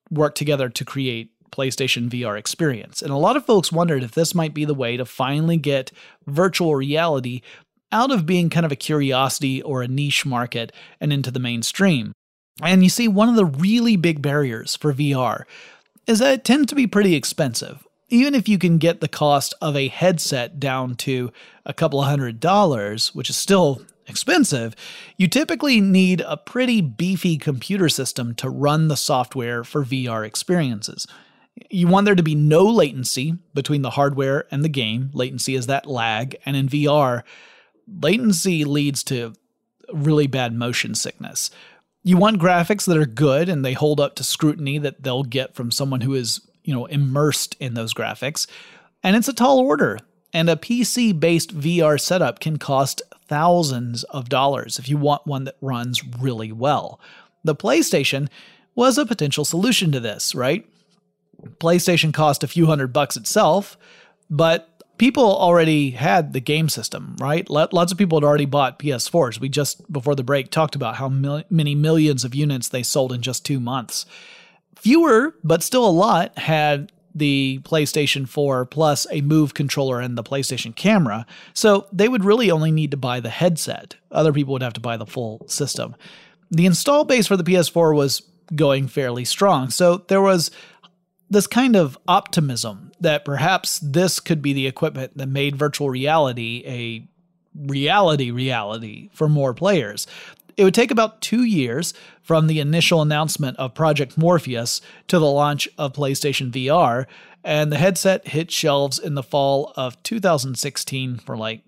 work together to create PlayStation VR experience. And a lot of folks wondered if this might be the way to finally get virtual reality out of being kind of a curiosity or a niche market and into the mainstream. And you see, one of the really big barriers for VR is that it tends to be pretty expensive. Even if you can get the cost of a headset down to a couple of $100, which is still expensive, you typically need a pretty beefy computer system to run the software for VR experiences. You want there to be no latency between the hardware and the game. Latency is that lag, and in VR, latency leads to really bad motion sickness. You want graphics that are good and they hold up to scrutiny that they'll get from someone who is, immersed in those graphics. And it's a tall order. And a PC-based VR setup can cost thousands of dollars if you want one that runs really well. The PlayStation was a potential solution to this, right? PlayStation cost a few $100 itself, but people already had the game system, right? Lots of people had already bought PS4s. We just, before the break, talked about how many millions of units they sold in just 2 months. Fewer, but still a lot, had the PlayStation 4 plus a Move controller and the PlayStation camera, so they would really only need to buy the headset. Other people would have to buy the full system. The install base for the PS4 was going fairly strong, so there was this kind of optimism that perhaps this could be the equipment that made virtual reality a reality for more players. It would take about 2 years from the initial announcement of Project Morpheus to the launch of PlayStation VR, and the headset hit shelves in the fall of 2016 for like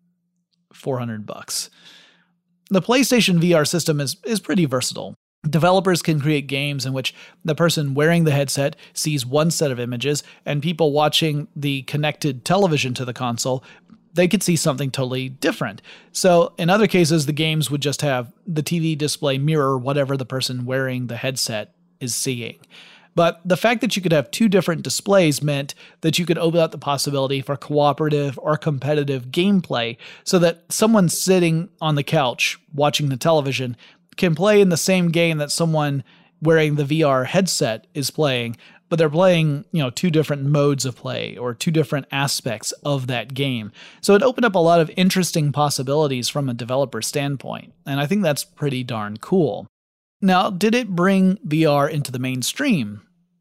$400. The PlayStation VR system is pretty versatile. Developers can create games in which the person wearing the headset sees one set of images, and people watching the connected television to the console, they could see something totally different. So in other cases, the games would just have the TV display mirror whatever the person wearing the headset is seeing. But the fact that you could have two different displays meant that you could open up the possibility for cooperative or competitive gameplay so that someone sitting on the couch watching the television can play in the same game that someone wearing the VR headset is playing, but they're playing, two different modes of play or two different aspects of that game. So it opened up a lot of interesting possibilities from a developer standpoint, and I think that's pretty darn cool. Now, did it bring VR into the mainstream?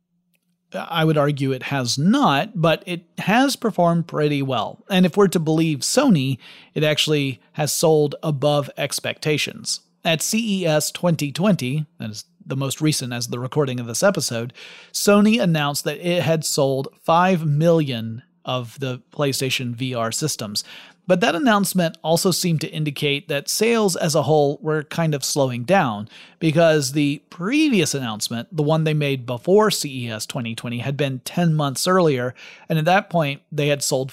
I would argue it has not, but it has performed pretty well. And if we're to believe Sony, it actually has sold above expectations. At CES 2020, that is the most recent as the recording of this episode, Sony announced that it had sold 5 million of the PlayStation VR systems. But that announcement also seemed to indicate that sales as a whole were kind of slowing down, because the previous announcement, the one they made before CES 2020, had been 10 months earlier, and at that point they had sold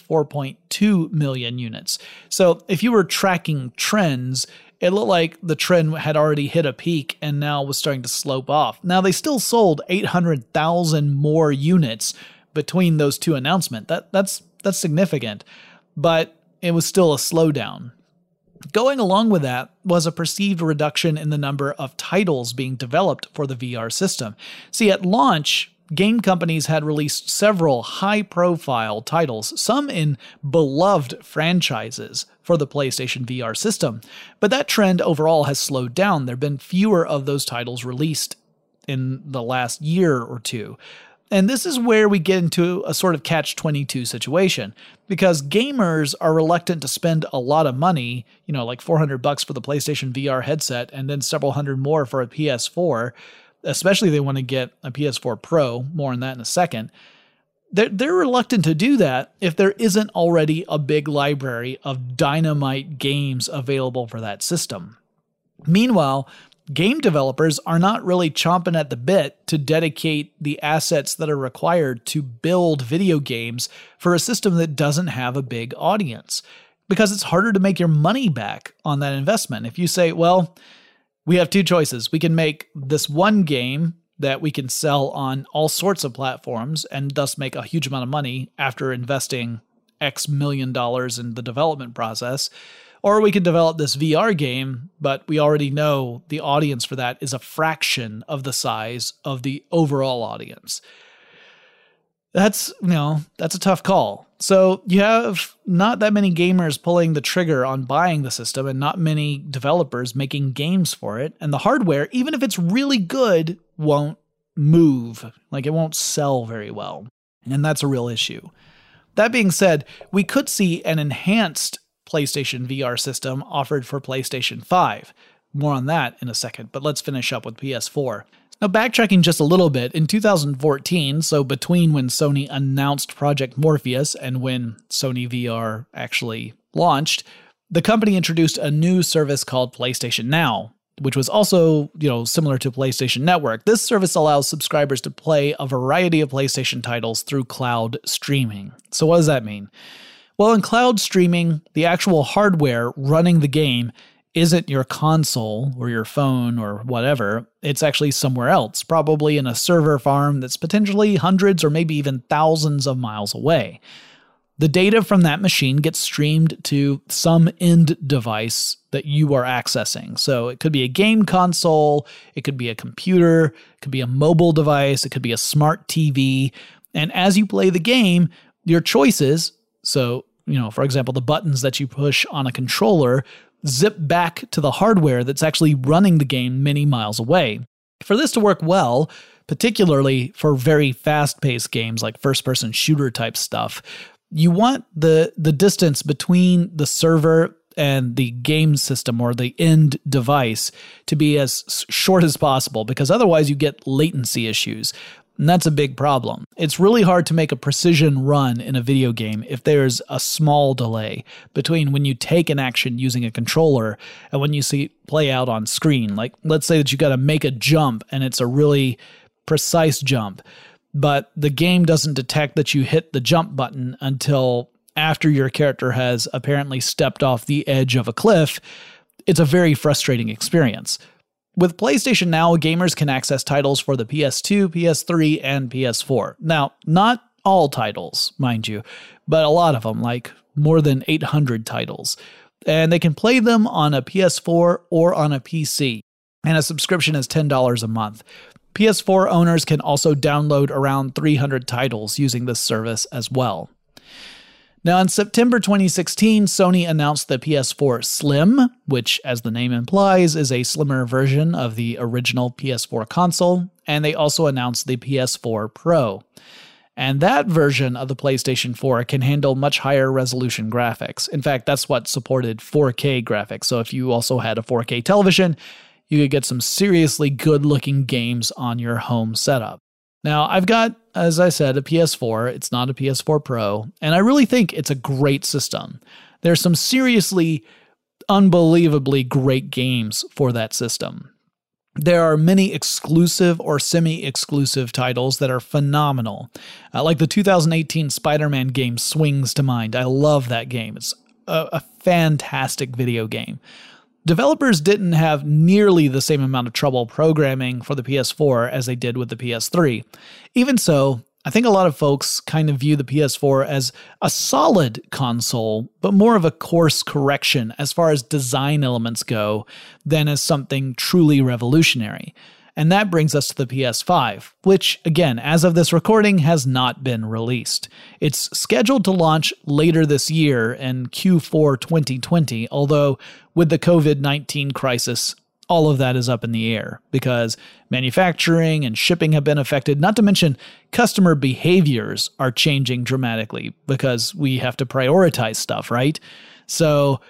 4.2 million units. So if you were tracking trends, it looked like the trend had already hit a peak and now was starting to slope off. Now, they still sold 800,000 more units between those two announcements. That's significant, but it was still a slowdown. Going along with that was a perceived reduction in the number of titles being developed for the VR system. See, at launch, game companies had released several high-profile titles, some in beloved franchises for the PlayStation VR system, but that trend overall has slowed down. There have been fewer of those titles released in the last year or two. And this is where we get into a sort of catch-22 situation, because gamers are reluctant to spend a lot of money, like $400 for the PlayStation VR headset and then several hundred more for a PS4, especially if they want to get a PS4 Pro, more on that in a second. They're reluctant to do that if there isn't already a big library of dynamite games available for that system. Meanwhile, game developers are not really chomping at the bit to dedicate the assets that are required to build video games for a system that doesn't have a big audience, because it's harder to make your money back on that investment. If you say, well, we have two choices. We can make this one game that we can sell on all sorts of platforms and thus make a huge amount of money after investing X million dollars in the development process, Or we could develop this VR game, but we already know the audience for that is a fraction of the size of the overall audience. That's a tough call. So you have not that many gamers pulling the trigger on buying the system and not many developers making games for it. And the hardware, even if it's really good, won't move. Like, it won't sell very well. And that's a real issue. That being said, we could see an enhanced PlayStation VR system offered for PlayStation 5. More on that in a second, but let's finish up with PS4. Now, backtracking just a little bit, in 2014, so between when Sony announced Project Morpheus and when Sony VR actually launched, the company introduced a new service called PlayStation Now, which was also, similar to PlayStation Network. This service allows subscribers to play a variety of PlayStation titles through cloud streaming. So what does that mean? Well, in cloud streaming, the actual hardware running the game isn't your console or your phone or whatever. It's actually somewhere else, probably in a server farm that's potentially hundreds or maybe even thousands of miles away. The data from that machine gets streamed to some end device that you are accessing. So it could be a game console, it could be a computer, it could be a mobile device, it could be a smart TV. And as you play the game, your choices, so, for example, the buttons that you push on a controller, zip back to the hardware that's actually running the game many miles away. For this to work well, particularly for very fast-paced games like first-person shooter type stuff, you want the distance between the server and the game system or the end device to be as short as possible, because otherwise you get latency issues. And that's a big problem. It's really hard to make a precision run in a video game if there's a small delay between when you take an action using a controller and when you see it play out on screen. Like, let's say that you got to make a jump and it's a really precise jump, but the game doesn't detect that you hit the jump button until after your character has apparently stepped off the edge of a cliff. It's a very frustrating experience. With PlayStation Now, gamers can access titles for the PS2, PS3, and PS4. Now, not all titles, mind you, but a lot of them, like more than 800 titles. And they can play them on a PS4 or on a PC. And a subscription is $10 a month. PS4 owners can also download around 300 titles using this service as well. Now, in September 2016, Sony announced the PS4 Slim, which, as the name implies, is a slimmer version of the original PS4 console, and they also announced the PS4 Pro. And that version of the PlayStation 4 can handle much higher resolution graphics. In fact, that's what supported 4K graphics, so if you also had a 4K television, you could get some seriously good-looking games on your home setup. Now, I've got, as I said, a PS4. It's not a PS4 Pro, and I really think it's a great system. There's some seriously, unbelievably great games for that system. There are many exclusive or semi-exclusive titles that are phenomenal. Like the 2018 Spider-Man game swings to mind. I love that game. It's a fantastic video game. Developers didn't have nearly the same amount of trouble programming for the PS4 as they did with the PS3. Even so, I think a lot of folks kind of view the PS4 as a solid console, but more of a course correction as far as design elements go than as something truly revolutionary. And that brings us to the PS5, which, again, as of this recording, has not been released. It's scheduled to launch later this year in Q4 2020, although with the COVID-19 crisis, all of that is up in the air because manufacturing and shipping have been affected, not to mention customer behaviors are changing dramatically because we have to prioritize stuff, right? So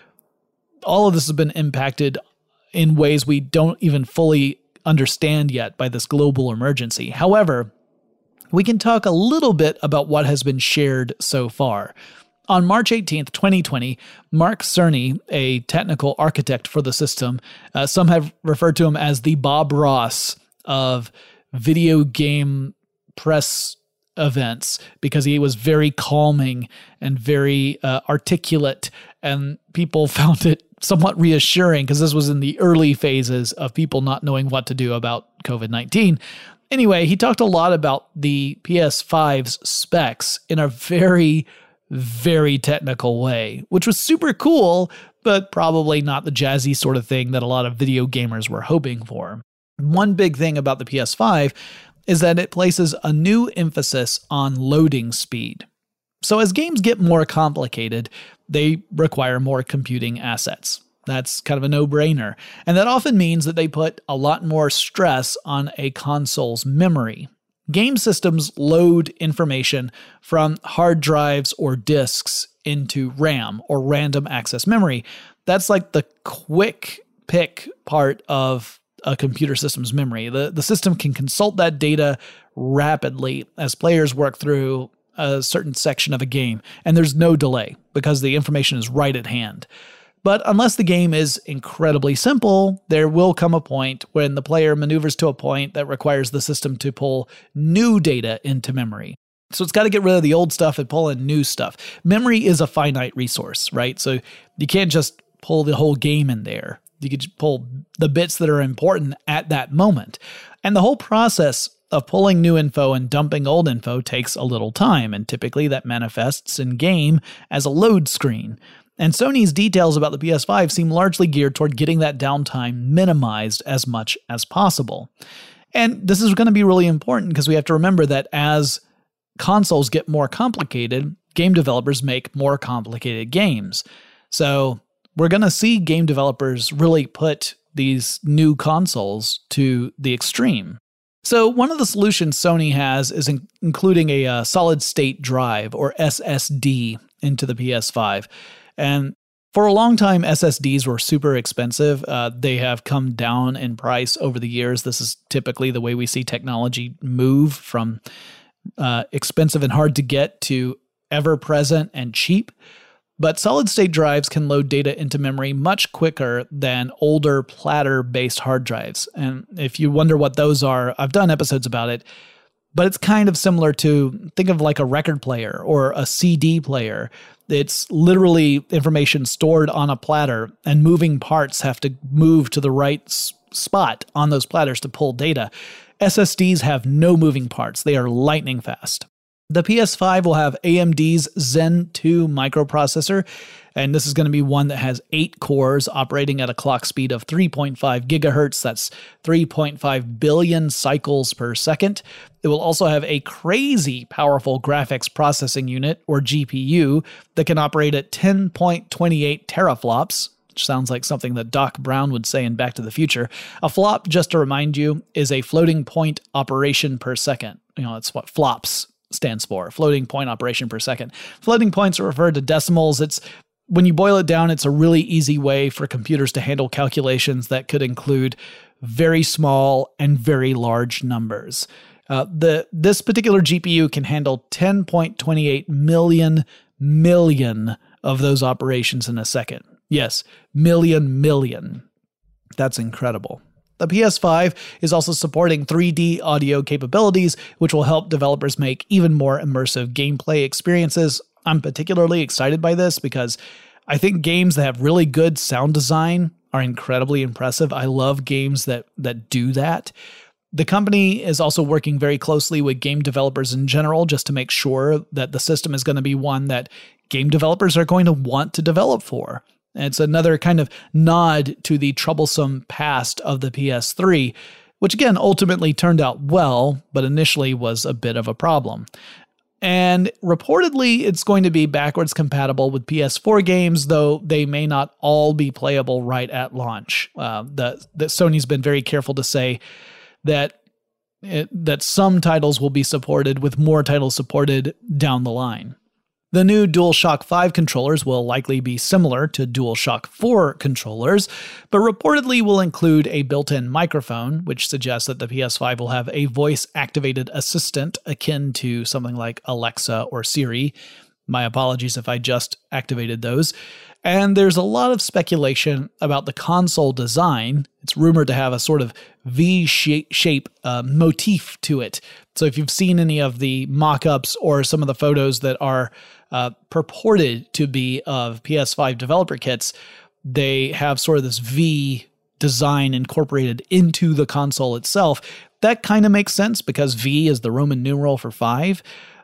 all of this has been impacted in ways we don't even fully understand yet by this global emergency. However, we can talk a little bit about what has been shared so far. On March 18th, 2020, Mark Cerny, a technical architect for the system, some have referred to him as the Bob Ross of video game press events because he was very calming and very articulate, and people found it somewhat reassuring because this was in the early phases of people not knowing what to do about COVID-19. Anyway, he talked a lot about the PS5's specs in a very, very technical way, which was super cool, but probably not the jazzy sort of thing that a lot of video gamers were hoping for. One big thing about the PS5 is that it places a new emphasis on loading speed. So as games get more complicated, they require more computing assets. That's kind of a no-brainer. And that often means that they put a lot more stress on a console's memory. Game systems load information from hard drives or disks into RAM, or random access memory. That's like the quick pick part of a computer system's memory. The system can consult that data rapidly as players work through a certain section of a game, and there's no delay because the information is right at hand. But unless the game is incredibly simple, there will come a point when the player maneuvers to a point that requires the system to pull new data into memory. So it's got to get rid of the old stuff and pull in new stuff. Memory is a finite resource, right? So you can't just pull the whole game in there. You could pull the bits that are important at that moment. And the whole process of pulling new info and dumping old info takes a little time, and typically that manifests in-game as a load screen. And Sony's details about the PS5 seem largely geared toward getting that downtime minimized as much as possible. And this is going to be really important because we have to remember that as consoles get more complicated, game developers make more complicated games. So we're going to see game developers really put these new consoles to the extreme. So one of the solutions Sony has is including a solid-state drive, or SSD, into the PS5. And for a long time, SSDs were super expensive. They have come down in price over the years. This is typically the way we see technology move from expensive and hard to get to ever-present and cheap. But solid-state drives can load data into memory much quicker than older platter-based hard drives. And if you wonder what those are, I've done episodes about it. But it's kind of similar to, think of like a record player or a CD player. It's literally information stored on a platter, and moving parts have to move to the right spot on those platters to pull data. SSDs have no moving parts. They are lightning fast. The PS5 will have AMD's Zen 2 microprocessor, and this is going to be one that has 8 cores operating at a clock speed of 3.5 gigahertz. That's 3.5 billion cycles per second. It will also have a crazy powerful graphics processing unit, or GPU, that can operate at 10.28 teraflops, which sounds like something that Doc Brown would say in Back to the Future. A flop, just to remind you, is a floating point operation per second. That's what flops stands for, floating point operation per second. Floating points are referred to decimals. When you boil it down, it's a really easy way for computers to handle calculations that could include very small and very large numbers. This particular GPU can handle 10.28 million of those operations in a second. Yes, million. That's incredible. The PS5 is also supporting 3D audio capabilities, which will help developers make even more immersive gameplay experiences. I'm particularly excited by this because I think games that have really good sound design are incredibly impressive. I love games that do that. The company is also working very closely with game developers in general just to make sure that the system is going to be one that game developers are going to want to develop for. And it's another kind of nod to the troublesome past of the PS3, which again ultimately turned out well, but initially was a bit of a problem. And reportedly, it's going to be backwards compatible with PS4 games, though they may not all be playable right at launch. Sony's been very careful to say that some titles will be supported, with more titles supported down the line. The new DualShock 5 controllers will likely be similar to DualShock 4 controllers, but reportedly will include a built-in microphone, which suggests that the PS5 will have a voice-activated assistant akin to something like Alexa or Siri. My apologies if I just activated those. And there's a lot of speculation about the console design. It's rumored to have a sort of V-shape motif to it. So if you've seen any of the mock-ups or some of the photos that are purported to be of PS5 developer kits, they have sort of this V design incorporated into the console itself. That kind of makes sense because V is the Roman numeral for 5.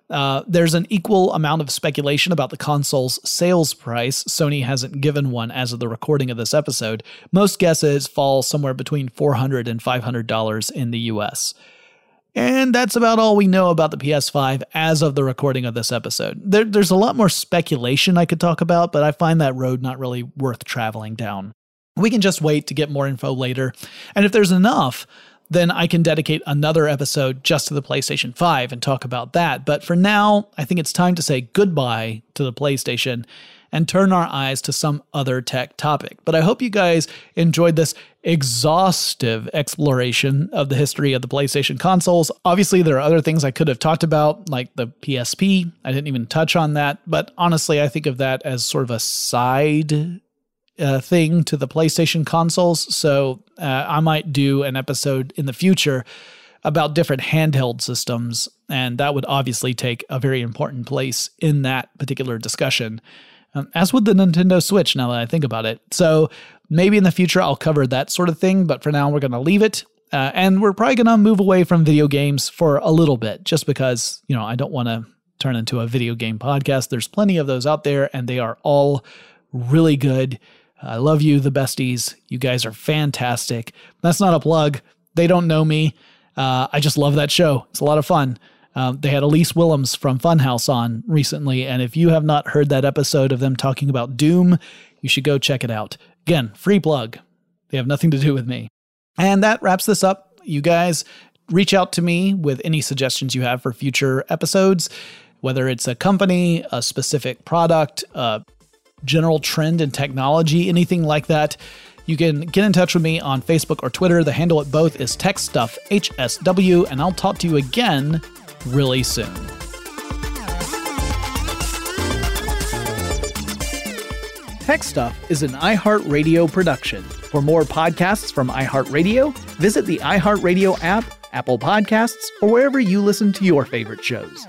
There's an equal amount of speculation about the console's sales price. Sony hasn't given one as of the recording of this episode. Most guesses fall somewhere between $400 and $500 in the US. And that's about all we know about the PS5 as of the recording of this episode. There's a lot more speculation I could talk about, but I find that road not really worth traveling down. We can just wait to get more info later. And if there's enough, then I can dedicate another episode just to the PlayStation 5 and talk about that. But for now, I think it's time to say goodbye to the PlayStation and turn our eyes to some other tech topic. But I hope you guys enjoyed this exhaustive exploration of the history of the PlayStation consoles. Obviously, there are other things I could have talked about, like the PSP. I didn't even touch on that. But honestly, I think of that as sort of a side thing to the PlayStation consoles. So I might do an episode in the future about different handheld systems. And that would obviously take a very important place in that particular discussion. As would the Nintendo Switch, now that I think about it. So maybe in the future I'll cover that sort of thing, but for now we're going to leave it. And we're probably going to move away from video games for a little bit, just because, I don't want to turn into a video game podcast. There's plenty of those out there, and they are all really good. I love you, the besties. You guys are fantastic. That's not a plug. They don't know me. I just love that show. It's a lot of fun. They had Elise Willems from Funhouse on recently, and if you have not heard that episode of them talking about Doom, you should go check it out. Again, free plug. They have nothing to do with me. And that wraps this up. You guys reach out to me with any suggestions you have for future episodes, whether it's a company, a specific product, a general trend in technology, anything like that. You can get in touch with me on Facebook or Twitter. The handle at both is TechStuffHSW, and I'll talk to you again really soon. Tech Stuff is an iHeartRadio production. For more podcasts from iHeartRadio, visit the iHeartRadio app, Apple Podcasts, or wherever you listen to your favorite shows.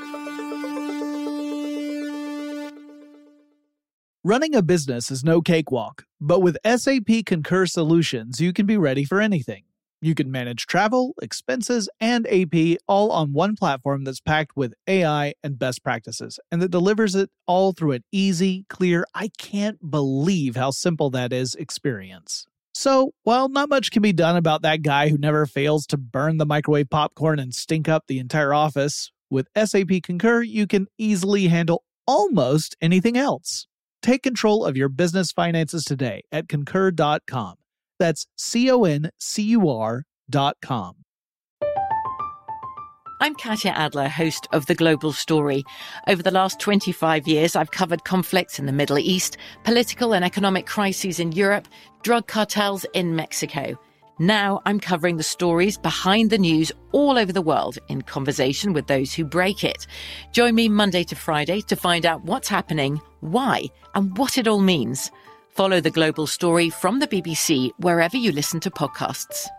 Running a business is no cakewalk, but with SAP Concur Solutions, you can be ready for anything. You can manage travel, expenses, and AP all on one platform that's packed with AI and best practices, and that delivers it all through an easy, clear, I can't believe how simple that is experience. So, while not much can be done about that guy who never fails to burn the microwave popcorn and stink up the entire office, with SAP Concur, you can easily handle almost anything else. Take control of your business finances today at Concur.com. That's CONCUR.com. I'm Katya Adler, host of The Global Story. Over the last 25 years, I've covered conflicts in the Middle East, political and economic crises in Europe, drug cartels in Mexico. Now I'm covering the stories behind the news all over the world in conversation with those who break it. Join me Monday to Friday to find out what's happening, why, and what it all means. Follow The Global Story from the BBC wherever you listen to podcasts.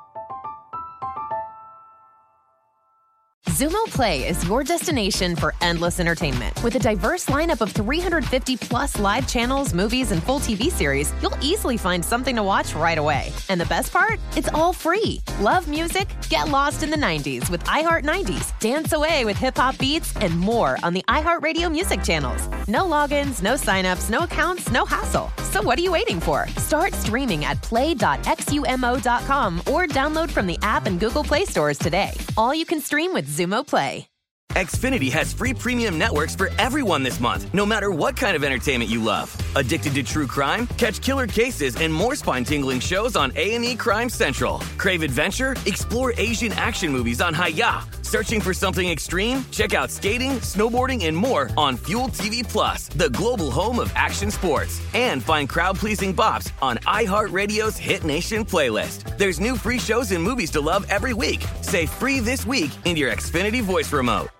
Xumo Play is your destination for endless entertainment. With a diverse lineup of 350-plus live channels, movies, and full TV series, you'll easily find something to watch right away. And the best part? It's all free. Love music? Get lost in the 90s with iHeart 90s. Dance away with hip-hop beats and more on the iHeartRadio music channels. No logins, no signups, no accounts, no hassle. So what are you waiting for? Start streaming at play.xumo.com or download from the app and Google Play stores today. All you can stream with Xumo Play. Xfinity has free premium networks for everyone this month, no matter what kind of entertainment you love. Addicted to true crime? Catch killer cases and more spine-tingling shows on A&E Crime Central. Crave adventure? Explore Asian action movies on Hi-Ya. Searching for something extreme? Check out skating, snowboarding, and more on Fuel TV Plus, the global home of action sports. And find crowd-pleasing bops on iHeartRadio's Hit Nation playlist. There's new free shows and movies to love every week. Say free this week in your Xfinity voice remote.